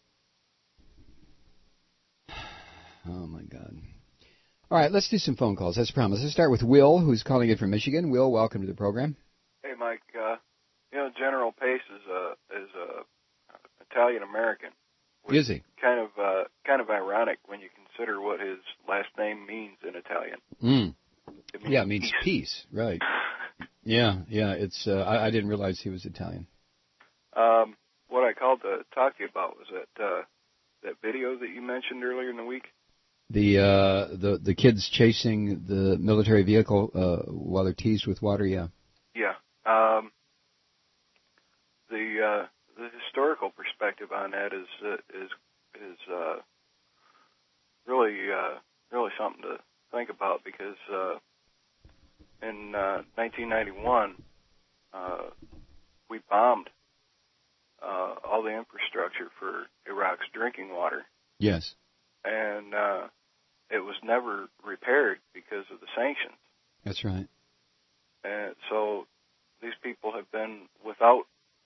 Oh, my God. All right, let's do some phone calls. As promised. Let's start with Will, who's calling in from Michigan. Will, welcome to the program. Hey, Mike. General Pace is Italian American. Is he? Kind of ironic when you consider what his last name means in Italian. It means peace, right? Yeah. It's I didn't realize he was Italian. What I called to talk to you about was that video that you mentioned earlier in the week. The kids chasing the military vehicle while they're teased with water. Yeah. Yeah. The historical perspective on that is really something to think about because in 1991 we bombed all the infrastructure for Iraq's drinking water. Yes. And it was never repaired because of the sanctions. That's right. And so these people have been without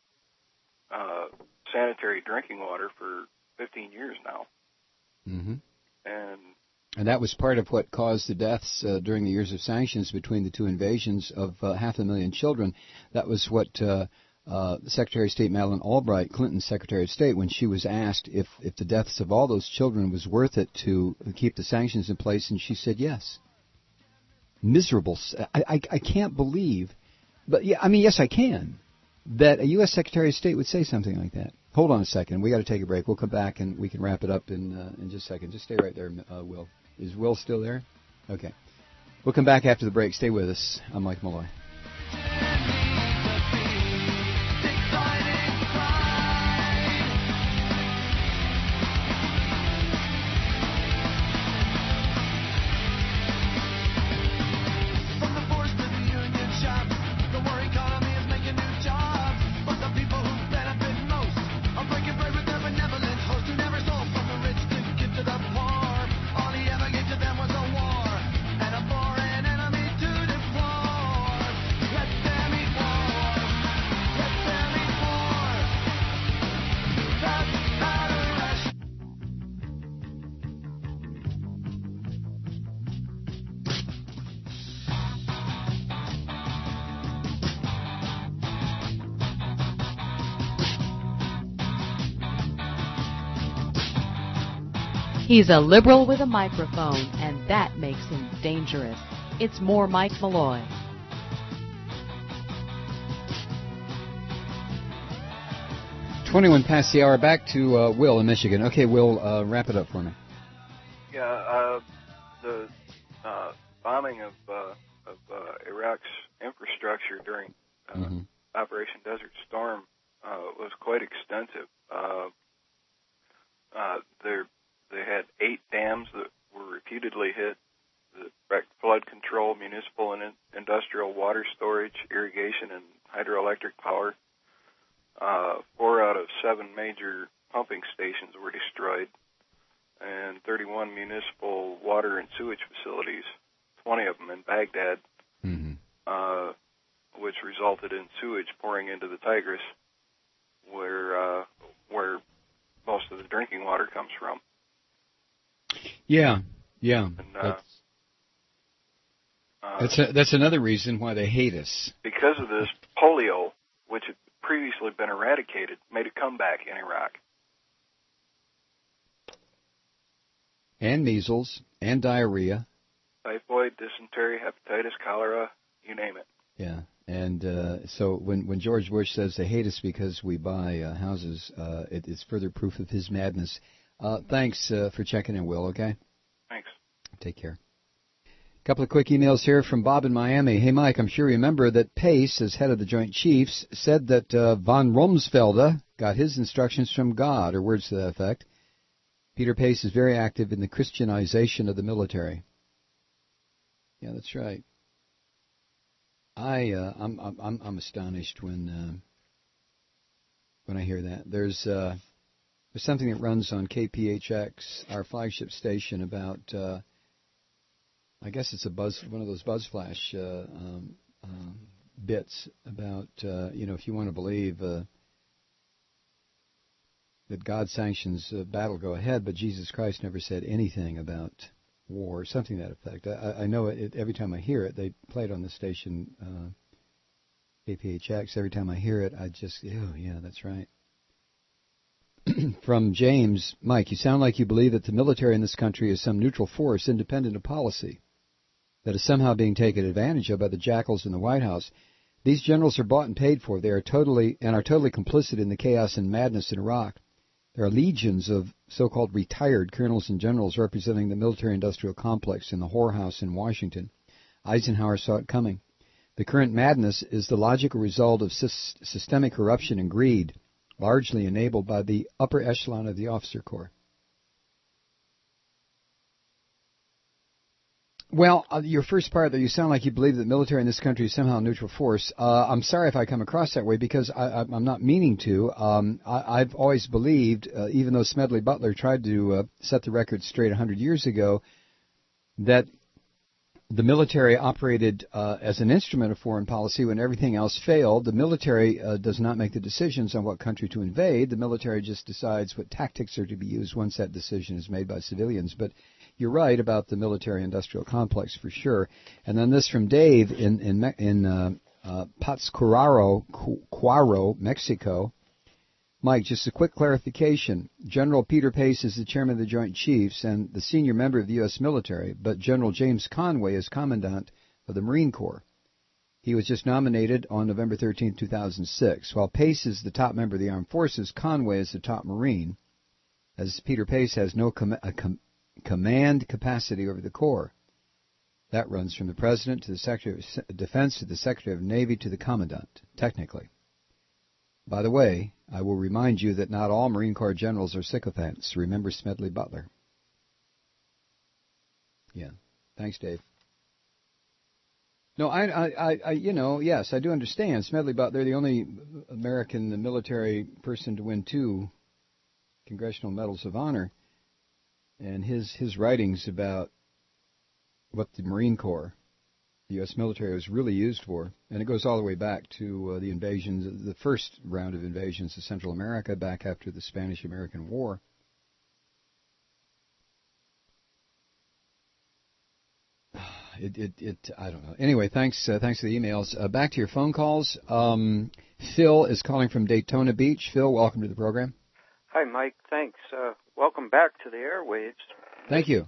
sanitary drinking water for 15 years now. Mm-hmm. And that was part of what caused the deaths during the years of sanctions between the two invasions of 500,000 children. That was what Secretary of State Madeleine Albright, Clinton's Secretary of State, when she was asked if the deaths of all those children was worth it to keep the sanctions in place, and she said yes. Miserable. I can't believe, but yeah, I mean, yes, I can, that a U.S. Secretary of State would say something like that. Hold on a second. We got to take a break. We'll come back and we can wrap it up in just a second. Just stay right there, Will. Is Will still there? Okay. We'll come back after the break. Stay with us. I'm Mike Malloy. He's a liberal with a microphone, and that makes him dangerous. It's more Mike Malloy. "21 past the hour. Back to Will in Michigan. Okay, Will, wrap it up for me. Yeah, the bombing of Iraq's infrastructure during Operation Desert Storm was quite extensive. They had 8 dams that were repeatedly hit. direct flood control, municipal and industrial water storage, irrigation, and hydroelectric power. 4 out of 7 major pumping stations were destroyed, and 31 municipal water and sewage facilities, 20 of them in Baghdad, which resulted in sewage pouring into the Tigris, where most of the drinking water comes from. Yeah. And, that's another reason why they hate us. Because of this, polio, which had previously been eradicated, made a comeback in Iraq. And measles, and diarrhea. Typhoid, dysentery, hepatitis, cholera, you name it. Yeah, and so when George Bush says they hate us because we buy houses, it's further proof of his madness. Thanks for checking in, Will, okay? Thanks. Take care. A couple of quick emails here from Bob in Miami. Hey, Mike, I'm sure you remember that Pace, as head of the Joint Chiefs, said that von Rumsfelde got his instructions from God, or words to that effect. Peter Pace is very active in the Christianization of the military. Yeah, that's right. I'm astonished when I hear that. There's something that runs on KPHX, our flagship station, about I guess it's one of those buzz flash bits about if you want to believe that God sanctions battle, go ahead, but Jesus Christ never said anything about war, something to that effect. I know it every time I hear it. They play it on the station KPHX. Every time I hear it, I just, yeah, that's right. From James, Mike, you sound like you believe that the military in this country is some neutral force independent of policy that is somehow being taken advantage of by the jackals in the White House. These generals are bought and paid for. They are totally complicit in the chaos and madness in Iraq. There are legions of so-called retired colonels and generals representing the military-industrial complex in the whorehouse in Washington. Eisenhower saw it coming. The current madness is the logical result of systemic corruption and greed, largely enabled by the upper echelon of the officer corps. Well, your first part, that you sound like you believe that the military in this country is somehow a neutral force. I'm sorry if I come across that way, because I'm not meaning to. I've always believed, even though Smedley Butler tried to set the record straight 100 years ago, that the military operated as an instrument of foreign policy when everything else failed. The military does not make the decisions on what country to invade. The military just decides what tactics are to be used once that decision is made by civilians. But you're right about the military-industrial complex for sure. And then this from Dave in Pátzcuaro, Mexico. Mike, just a quick clarification. General Peter Pace is the chairman of the Joint Chiefs and the senior member of the U.S. military, but General James Conway is commandant of the Marine Corps. He was just nominated on November 13, 2006. While Pace is the top member of the Armed Forces, Conway is the top Marine, as Peter Pace has no command capacity over the Corps. That runs from the President to the Secretary of Defense to the Secretary of Navy to the Commandant, technically. By the way, I will remind you that not all Marine Corps generals are sycophants. Remember Smedley Butler. Yeah. Thanks, Dave. No, yes, I do understand. Smedley Butler, the only American military person to win 2 Congressional Medals of Honor, and his writings about what the Marine Corps, the U.S. military, was really used for, and it goes all the way back to the invasions, the first round of invasions of Central America back after the Spanish-American War. I don't know. Anyway, thanks for the emails. Back to your phone calls. Phil is calling from Daytona Beach. Phil, welcome to the program. Hi, Mike. Thanks. Welcome back to the airwaves. Thank you.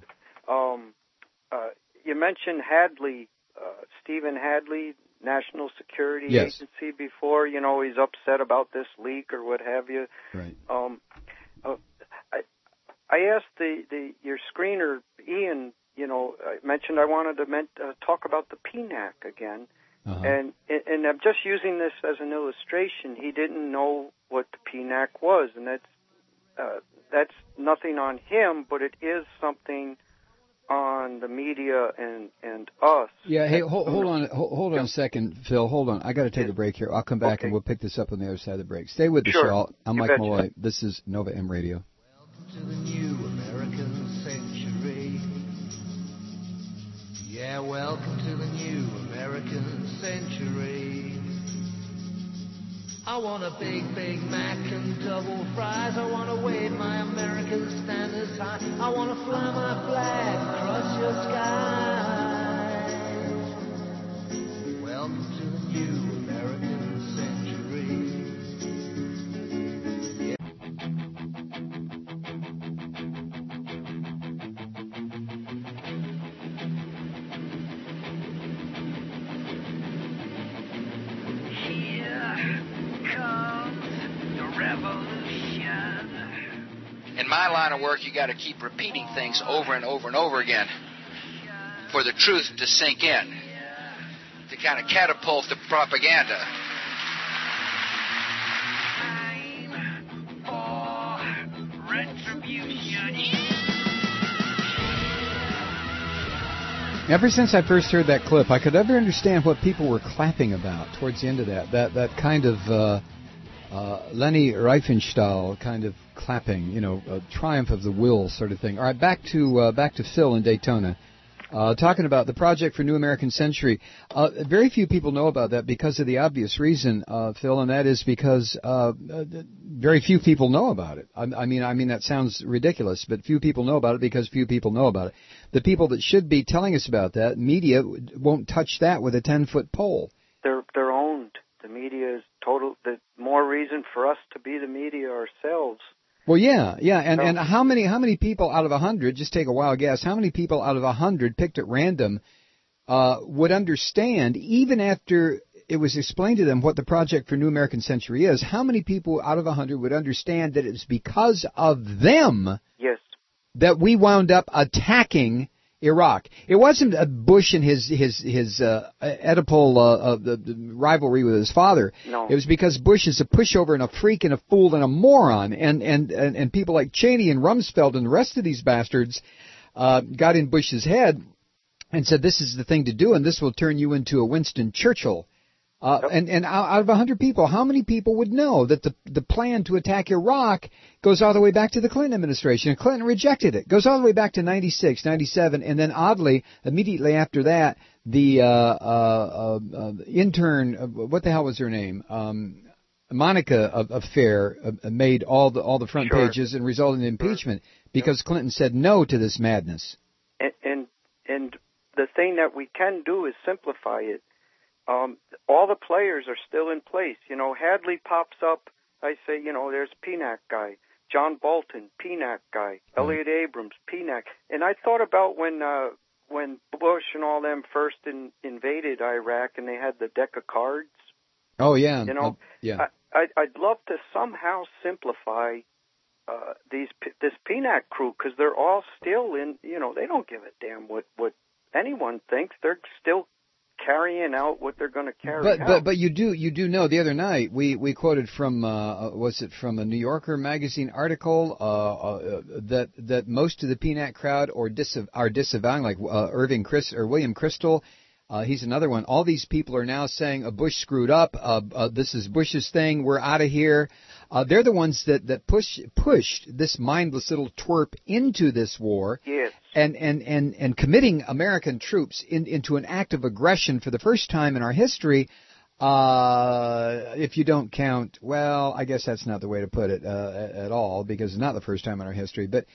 You mentioned Hadley, Stephen Hadley, National Security Yes. Agency before. He's upset about this leak or what have you. Right. I asked your screener, Ian, I mentioned I wanted to talk about the PNAC again. Uh-huh. And I'm just using this as an illustration. He didn't know what the PNAC was, and that's nothing on him, but it is something on the media and us. Yeah, hey, hold on a second, Phil. Hold on. I got to take a break here. I'll come back and we'll pick this up on the other side of the break. Stay with the show. I'm Mike Malloy. This is Nova M Radio. Welcome to the new American century. Yeah, welcome to the new American century. I want a Big Mac and double fries. I want to wave my American standards high. I want to fly my flag across your skies. Welcome to the new American century. In my line of work, you got to keep repeating things over and over and over again for the truth to sink in, to kind of catapult the propaganda. Ever since I first heard that clip, I could never understand what people were clapping about towards the end of that kind of Leni Riefenstahl kind of clapping, a triumph of the will sort of thing. All right, back to Phil in Daytona, talking about the Project for New American Century. Very few people know about that because of the obvious reason, Phil, and that is because very few people know about it. I mean that sounds ridiculous, but few people know about it because few people know about it. The people that should be telling us about that, media, won't touch that with a 10-foot pole. They're owned. The media is total. The more reason for us to be the media ourselves. Well, yeah, and how many people out of 100? Just take a wild guess. How many people out of 100 picked at random would understand, even after it was explained to them what the Project for New American Century is? How many people out of 100 would understand that it's because of them? Yes. That we wound up attacking Iraq? It wasn't Bush and his Oedipal the rivalry with his father. No. It was because Bush is a pushover and a freak and a fool and a moron, and people like Cheney and Rumsfeld and the rest of these bastards got in Bush's head and said this is the thing to do and this will turn you into a Winston Churchill. And out of 100 people, how many people would know that the plan to attack Iraq goes all the way back to the Clinton administration? And Clinton rejected it. Goes all the way back to 96, 97, and then oddly, immediately after that, the intern, what the hell was her name? Monica affair made all the front pages and resulted in impeachment because Clinton said no to this madness. And the thing that we can do is simplify it. All the players are still in place. Hadley pops up. I say, there's PNAC guy. John Bolton, PNAC guy. Elliot Abrams, PNAC. And I thought about when Bush and all them first invaded Iraq and they had the deck of cards. Oh, yeah. Yeah. I'd love to somehow simplify this PNAC crew because they're all still in, they don't give a damn what anyone thinks. They're still carrying out what they're going to carry out. But you do know the other night we quoted from was it from a New Yorker magazine article that most of the PNAC crowd are disavowing, like William Kristol. He's another one. All these people are now saying Bush screwed up. This is Bush's thing. We're out of here. They're the ones that pushed this mindless little twerp into this war. Yes. And committing American troops into an act of aggression for the first time in our history. If you don't count, well, I guess that's not the way to put it at all, because it's not the first time in our history. But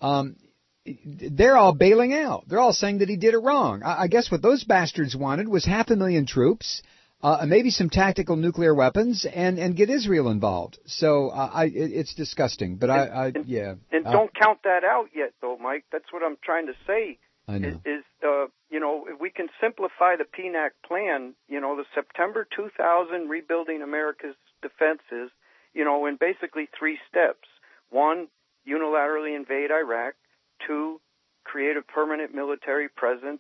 they're all bailing out. They're all saying that he did it wrong. I guess what those bastards wanted was 500,000 troops, maybe some tactical nuclear weapons, and get Israel involved. So it's disgusting. But And don't count that out yet, though, Mike. That's what I'm trying to say. I know. If we can simplify the PNAC plan, the September 2000 Rebuilding America's Defenses, in basically 3 steps. 1, unilaterally invade Iraq. 2, create a permanent military presence.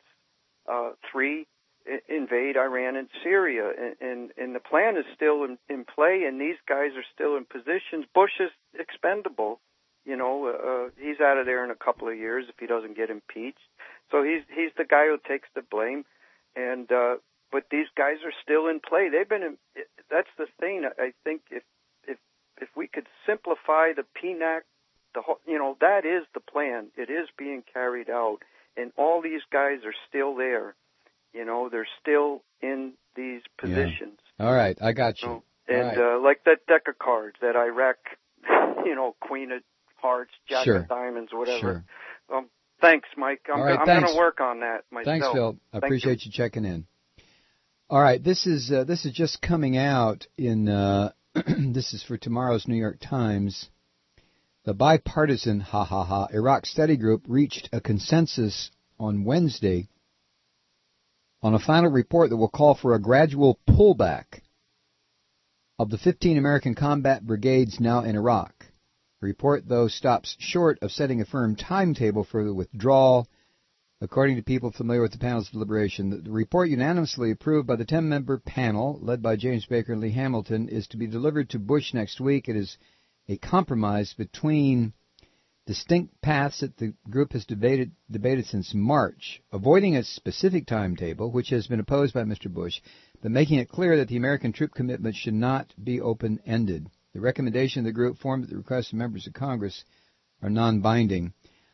3, invade Iran and Syria. And the plan is still in play, and these guys are still in positions. Bush is expendable. He's out of there in a couple of years if he doesn't get impeached. So he's the guy who takes the blame, and but these guys are still in play. They've been in, that's the thing. I think if we could simplify the PNAC, the whole, that is the plan. It is being carried out, and all these guys are still there. They're still in these positions. Yeah. All right, I got you. And like that deck of cards, that Iraq, Queen of Hearts, Jack of Diamonds, whatever. Sure. Thanks, Mike. I'm going to work on that myself. Thanks, Phil. I appreciate you checking in. All right, this is just coming out in this is for tomorrow's New York Times. The bipartisan Iraq Study Group reached a consensus on Wednesday on a final report that will call for a gradual pullback of the 15 American combat brigades now in Iraq. The report, though, stops short of setting a firm timetable for the withdrawal. According to people familiar with the panel's deliberation, the report, unanimously approved by the 10-member panel, led by James Baker and Lee Hamilton, is to be delivered to Bush next week. It is a compromise between distinct paths that the group has debated since March, avoiding a specific timetable, which has been opposed by Mr. Bush, but making it clear that the American troop commitment should not be open-ended. The recommendation of the group, formed at the request of members of Congress, are non-binding.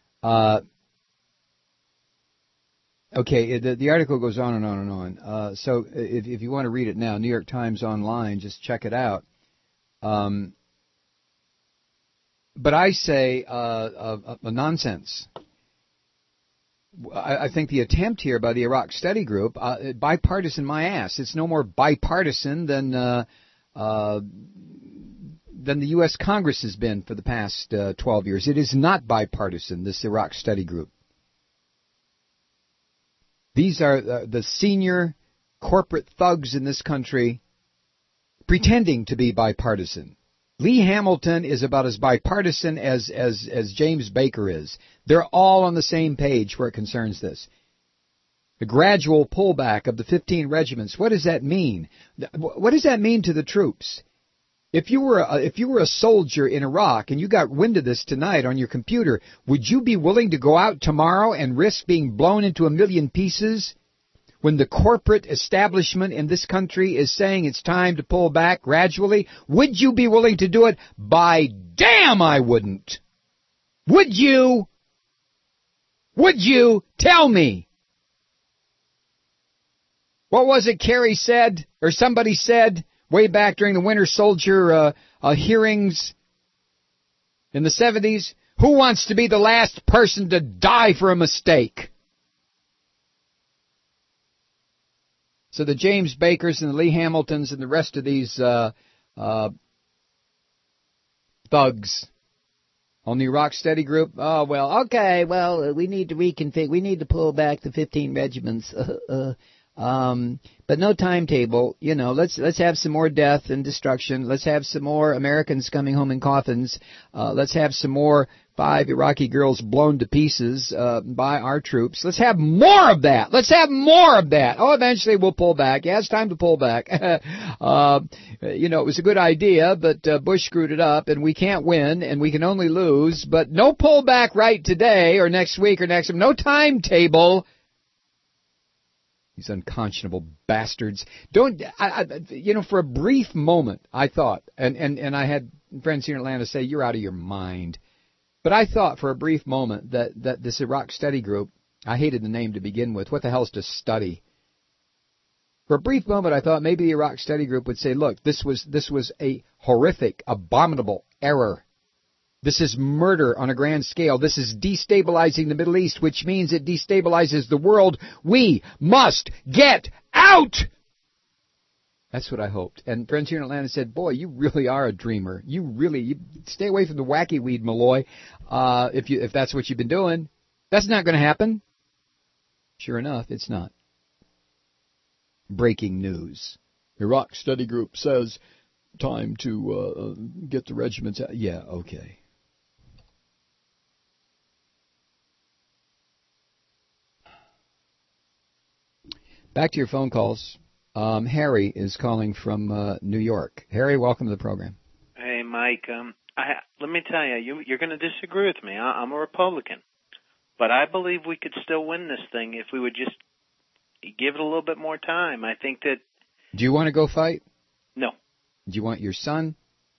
Okay, the article goes on and on and on. So if you want to read it now, New York Times Online, just check it out. But I say a nonsense. I think the attempt here by the Iraq Study Group, bipartisan my ass. It's no more bipartisan than the U.S. Congress has been for the past 12 years. It is not bipartisan, this Iraq Study Group. These are the senior corporate thugs in this country pretending to be bipartisan. Lee Hamilton is about as bipartisan as James Baker is. They're all on the same page where it concerns this. The gradual pullback of the 15 regiments. What does that mean? What does that mean to the troops? If you were a soldier in Iraq and you got wind of this tonight on your computer, would you be willing to go out tomorrow and risk being blown into a million pieces when the corporate establishment in this country is saying it's time to pull back gradually? Would you be willing to do it? By damn, I wouldn't. Would you? Would you? Tell me. What was it Kerry said, or somebody said, way back during the Winter Soldier hearings in the 70s? Who wants to be the last person to die for a mistake? So the James Bakers and the Lee Hamiltons and the rest of these thugs on the Iraq Study Group, we need to reconfigure. We need to pull back the 15 regiments. But no timetable. Let's have some more death and destruction. Let's have some more Americans coming home in coffins. Let's have some more 5 Iraqi girls blown to pieces by our troops. Let's have more of that. Let's have more of that. Oh, eventually we'll pull back. Yeah, it's time to pull back. It was a good idea, but Bush screwed it up, and we can't win, and we can only lose. But no pullback right today or next week or next. No timetable. These unconscionable bastards. For a brief moment, I thought, and I had friends here in Atlanta say, you're out of your mind. But I thought for a brief moment that this Iraq Study Group, I hated the name to begin with. What the hell's to study? For a brief moment, I thought maybe the Iraq Study Group would say, look, this was a horrific, abominable error. This is murder on a grand scale. This is destabilizing the Middle East, which means it destabilizes the world. We must get out! That's what I hoped. And friends here in Atlanta said, boy, you really are a dreamer. You stay away from the wacky weed, Malloy, if that's what you've been doing. That's not going to happen. Sure enough, it's not. Breaking news. Iraq Study Group says time to get the regiments out. Yeah, okay. Back to your phone calls. Harry is calling from New York. Harry, welcome to the program. Hey, Mike. Let me tell you, you're going to disagree with me. I'm a Republican. But I believe we could still win this thing if we would just give it a little bit more time. I think that... Do you want to go fight? No. Do you want your son?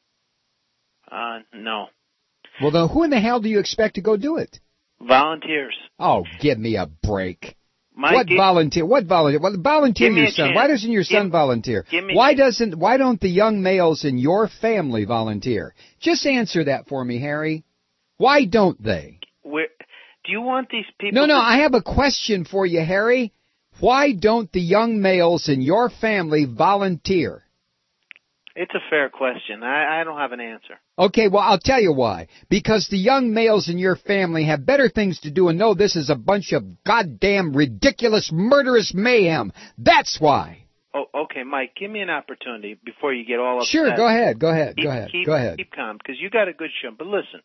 No. Well, then who in the hell do you expect to go do it? Volunteers. Oh, give me a break. Mike, What volunteer? Well, volunteer your son. Why doesn't your son volunteer? Why don't the young males in your family volunteer? Just answer that for me, Harry. Why don't they? Do you want these people... No, I have a question for you, Harry. Why don't the young males in your family volunteer? It's a fair question. I don't have an answer. Okay, well, I'll tell you why. Because the young males in your family have better things to do and know this is a bunch of goddamn ridiculous, murderous mayhem. That's why. Oh, okay, Mike, give me an opportunity before you get all upset. Sure, go ahead. Keep calm, because you got a good show. But listen,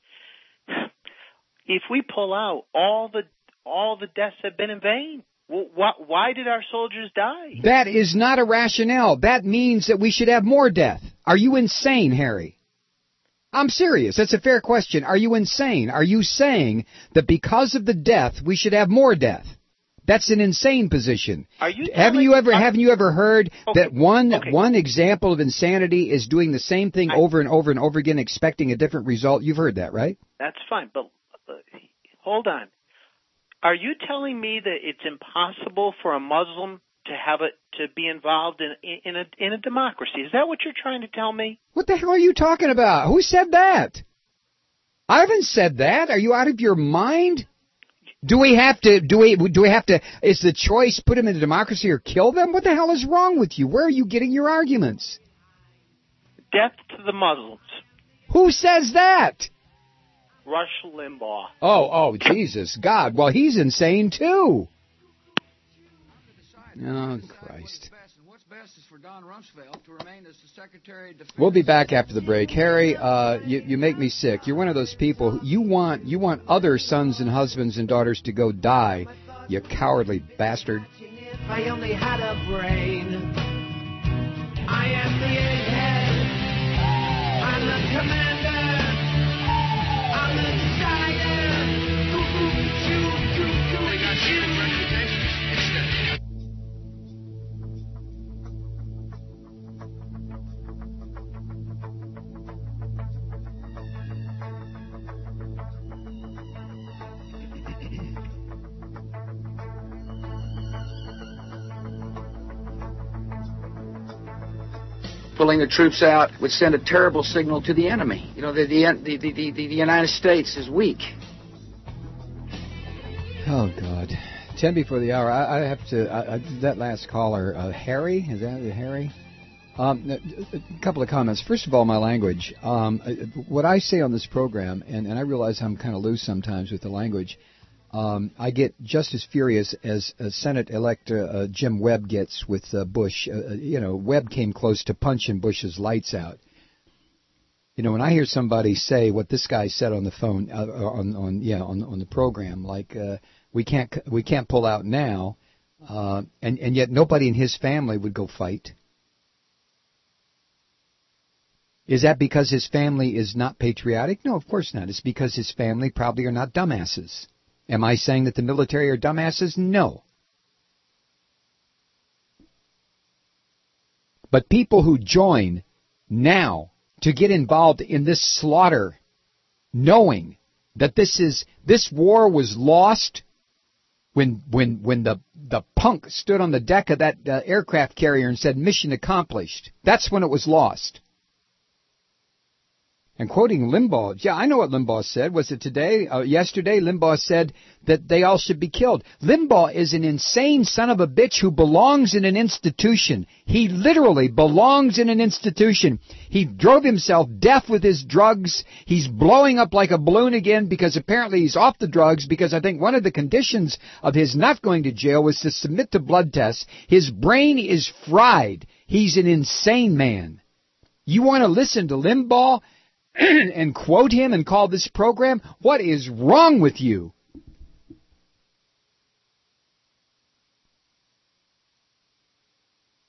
if we pull out, all the deaths have been in vain. Why did our soldiers die? That is not a rationale. That means that we should have more death. Are you insane, Harry? I'm serious. That's a fair question. Are you insane? Are you saying that because of the death, we should have more death? That's an insane position. Haven't you ever heard that one example of insanity is doing the same thing over and over and over again, expecting a different result? You've heard that, right? That's fine, but hold on. Are you telling me that it's impossible for a Muslim to be involved in a democracy? Is that what you're trying to tell me? What the hell are you talking about? Who said that? I haven't said that. Are you out of your mind? Do we have to, is the choice put them in a democracy or kill them? What the hell is wrong with you? Where are you getting your arguments? Death to the Muslims. Who says that? Rush Limbaugh. Oh, Jesus, God. Well, he's insane, too. Oh, Christ. We'll be back after the break. Harry, you make me sick. You're one of those people. You want other sons and husbands and daughters to go die, you cowardly bastard. If I only had a brain, I am the egghead. I'm the commander. I'm the decider. They got human reputations. Instead. Pulling the troops out would send a terrible signal to the enemy. You know, the United States is weak. Oh, God. 10 before the hour. I have to... that last caller, Harry? Is that Harry? A couple of comments. First of all, my language. What I say on this program, and I realize I'm kind of loose sometimes with the language, I get just as furious as Senate-elect Jim Webb gets with Bush. Webb came close to punching Bush's lights out. When I hear somebody say what this guy said on the phone, on the program, like we can't pull out now, and yet nobody in his family would go fight. Is that because his family is not patriotic? No, of course not. It's because his family probably are not dumbasses. Am I saying that the military are dumbasses? No. But people who join now to get involved in this slaughter, knowing that this war was lost when the punk stood on the deck of that aircraft carrier and said mission accomplished. That's when it was lost. And quoting Limbaugh, I know what Limbaugh said. Was it today? Yesterday, Limbaugh said that they all should be killed. Limbaugh is an insane son of a bitch who belongs in an institution. He literally belongs in an institution. He drove himself deaf with his drugs. He's blowing up like a balloon again because apparently he's off the drugs, because I think one of the conditions of his not going to jail was to submit to blood tests. His brain is fried. He's an insane man. You want to listen to Limbaugh and quote him and call this program? What is wrong with you?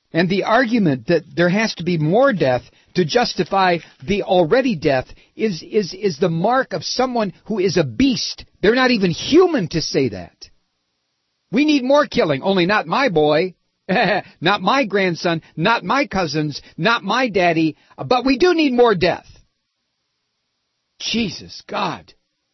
And the argument that there has to be more death to justify the already death is the mark of someone who is a beast. They're not even human to say that. We need more killing, only not my boy, not my grandson, not my cousins, not my daddy, but we do need more death. Jesus, God.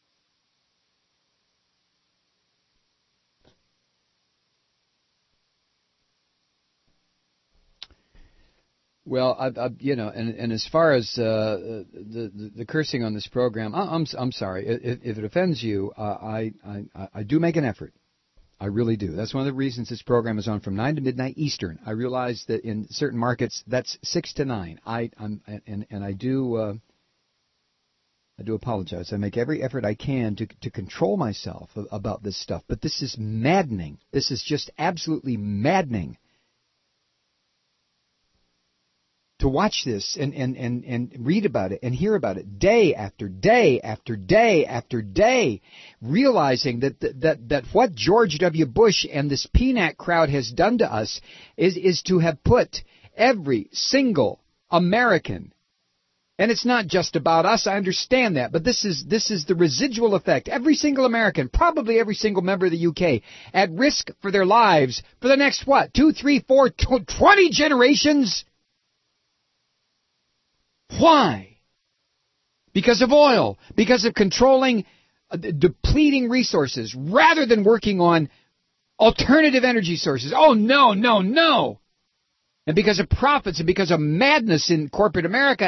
Well, and as far as the cursing on this program, I'm sorry if it offends you. I do make an effort. I really do. That's one of the reasons this program is on from 9 to midnight Eastern. I realize that in certain markets that's 6 to 9. I do apologize. I make every effort I can to control myself about this stuff. But this is maddening. This is just absolutely maddening. To watch this and read about it and hear about it day after day after day after day, realizing that what George W. Bush and this PNAC crowd has done to us is to have put every single American, and it's not just about us, I understand that, but this is the residual effect. Every single American, probably every single member of the UK, at risk for their lives for the next, 2, 3, 4, 20 generations? Why? Because of oil, because of controlling depleting resources, rather than working on alternative energy sources. Oh, no, no, no. And because of profits and because of madness in corporate America.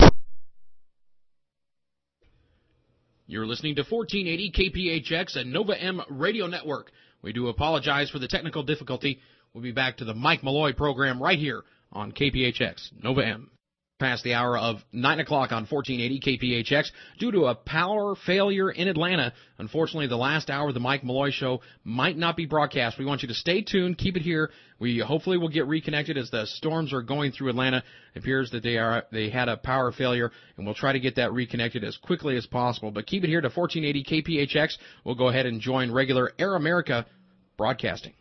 You're listening to 1480 KPHX and Nova M Radio Network. We do apologize for the technical difficulty. We'll be back to the Mike Malloy program right here on KPHX, Nova M. Past the hour of 9 o'clock on 1480 KPHX due to a power failure in Atlanta. Unfortunately, the last hour of the Mike Malloy Show might not be broadcast. We want you to stay tuned, keep it here. We hopefully will get reconnected as the storms are going through Atlanta. It appears that they had a power failure, and we'll try to get that reconnected as quickly as possible. But keep it here to 1480 KPHX. We'll go ahead and join regular Air America broadcasting.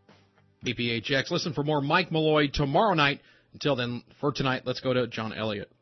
KPHX, listen for more Mike Malloy tomorrow night. Until then, for tonight, let's go to John Elliott.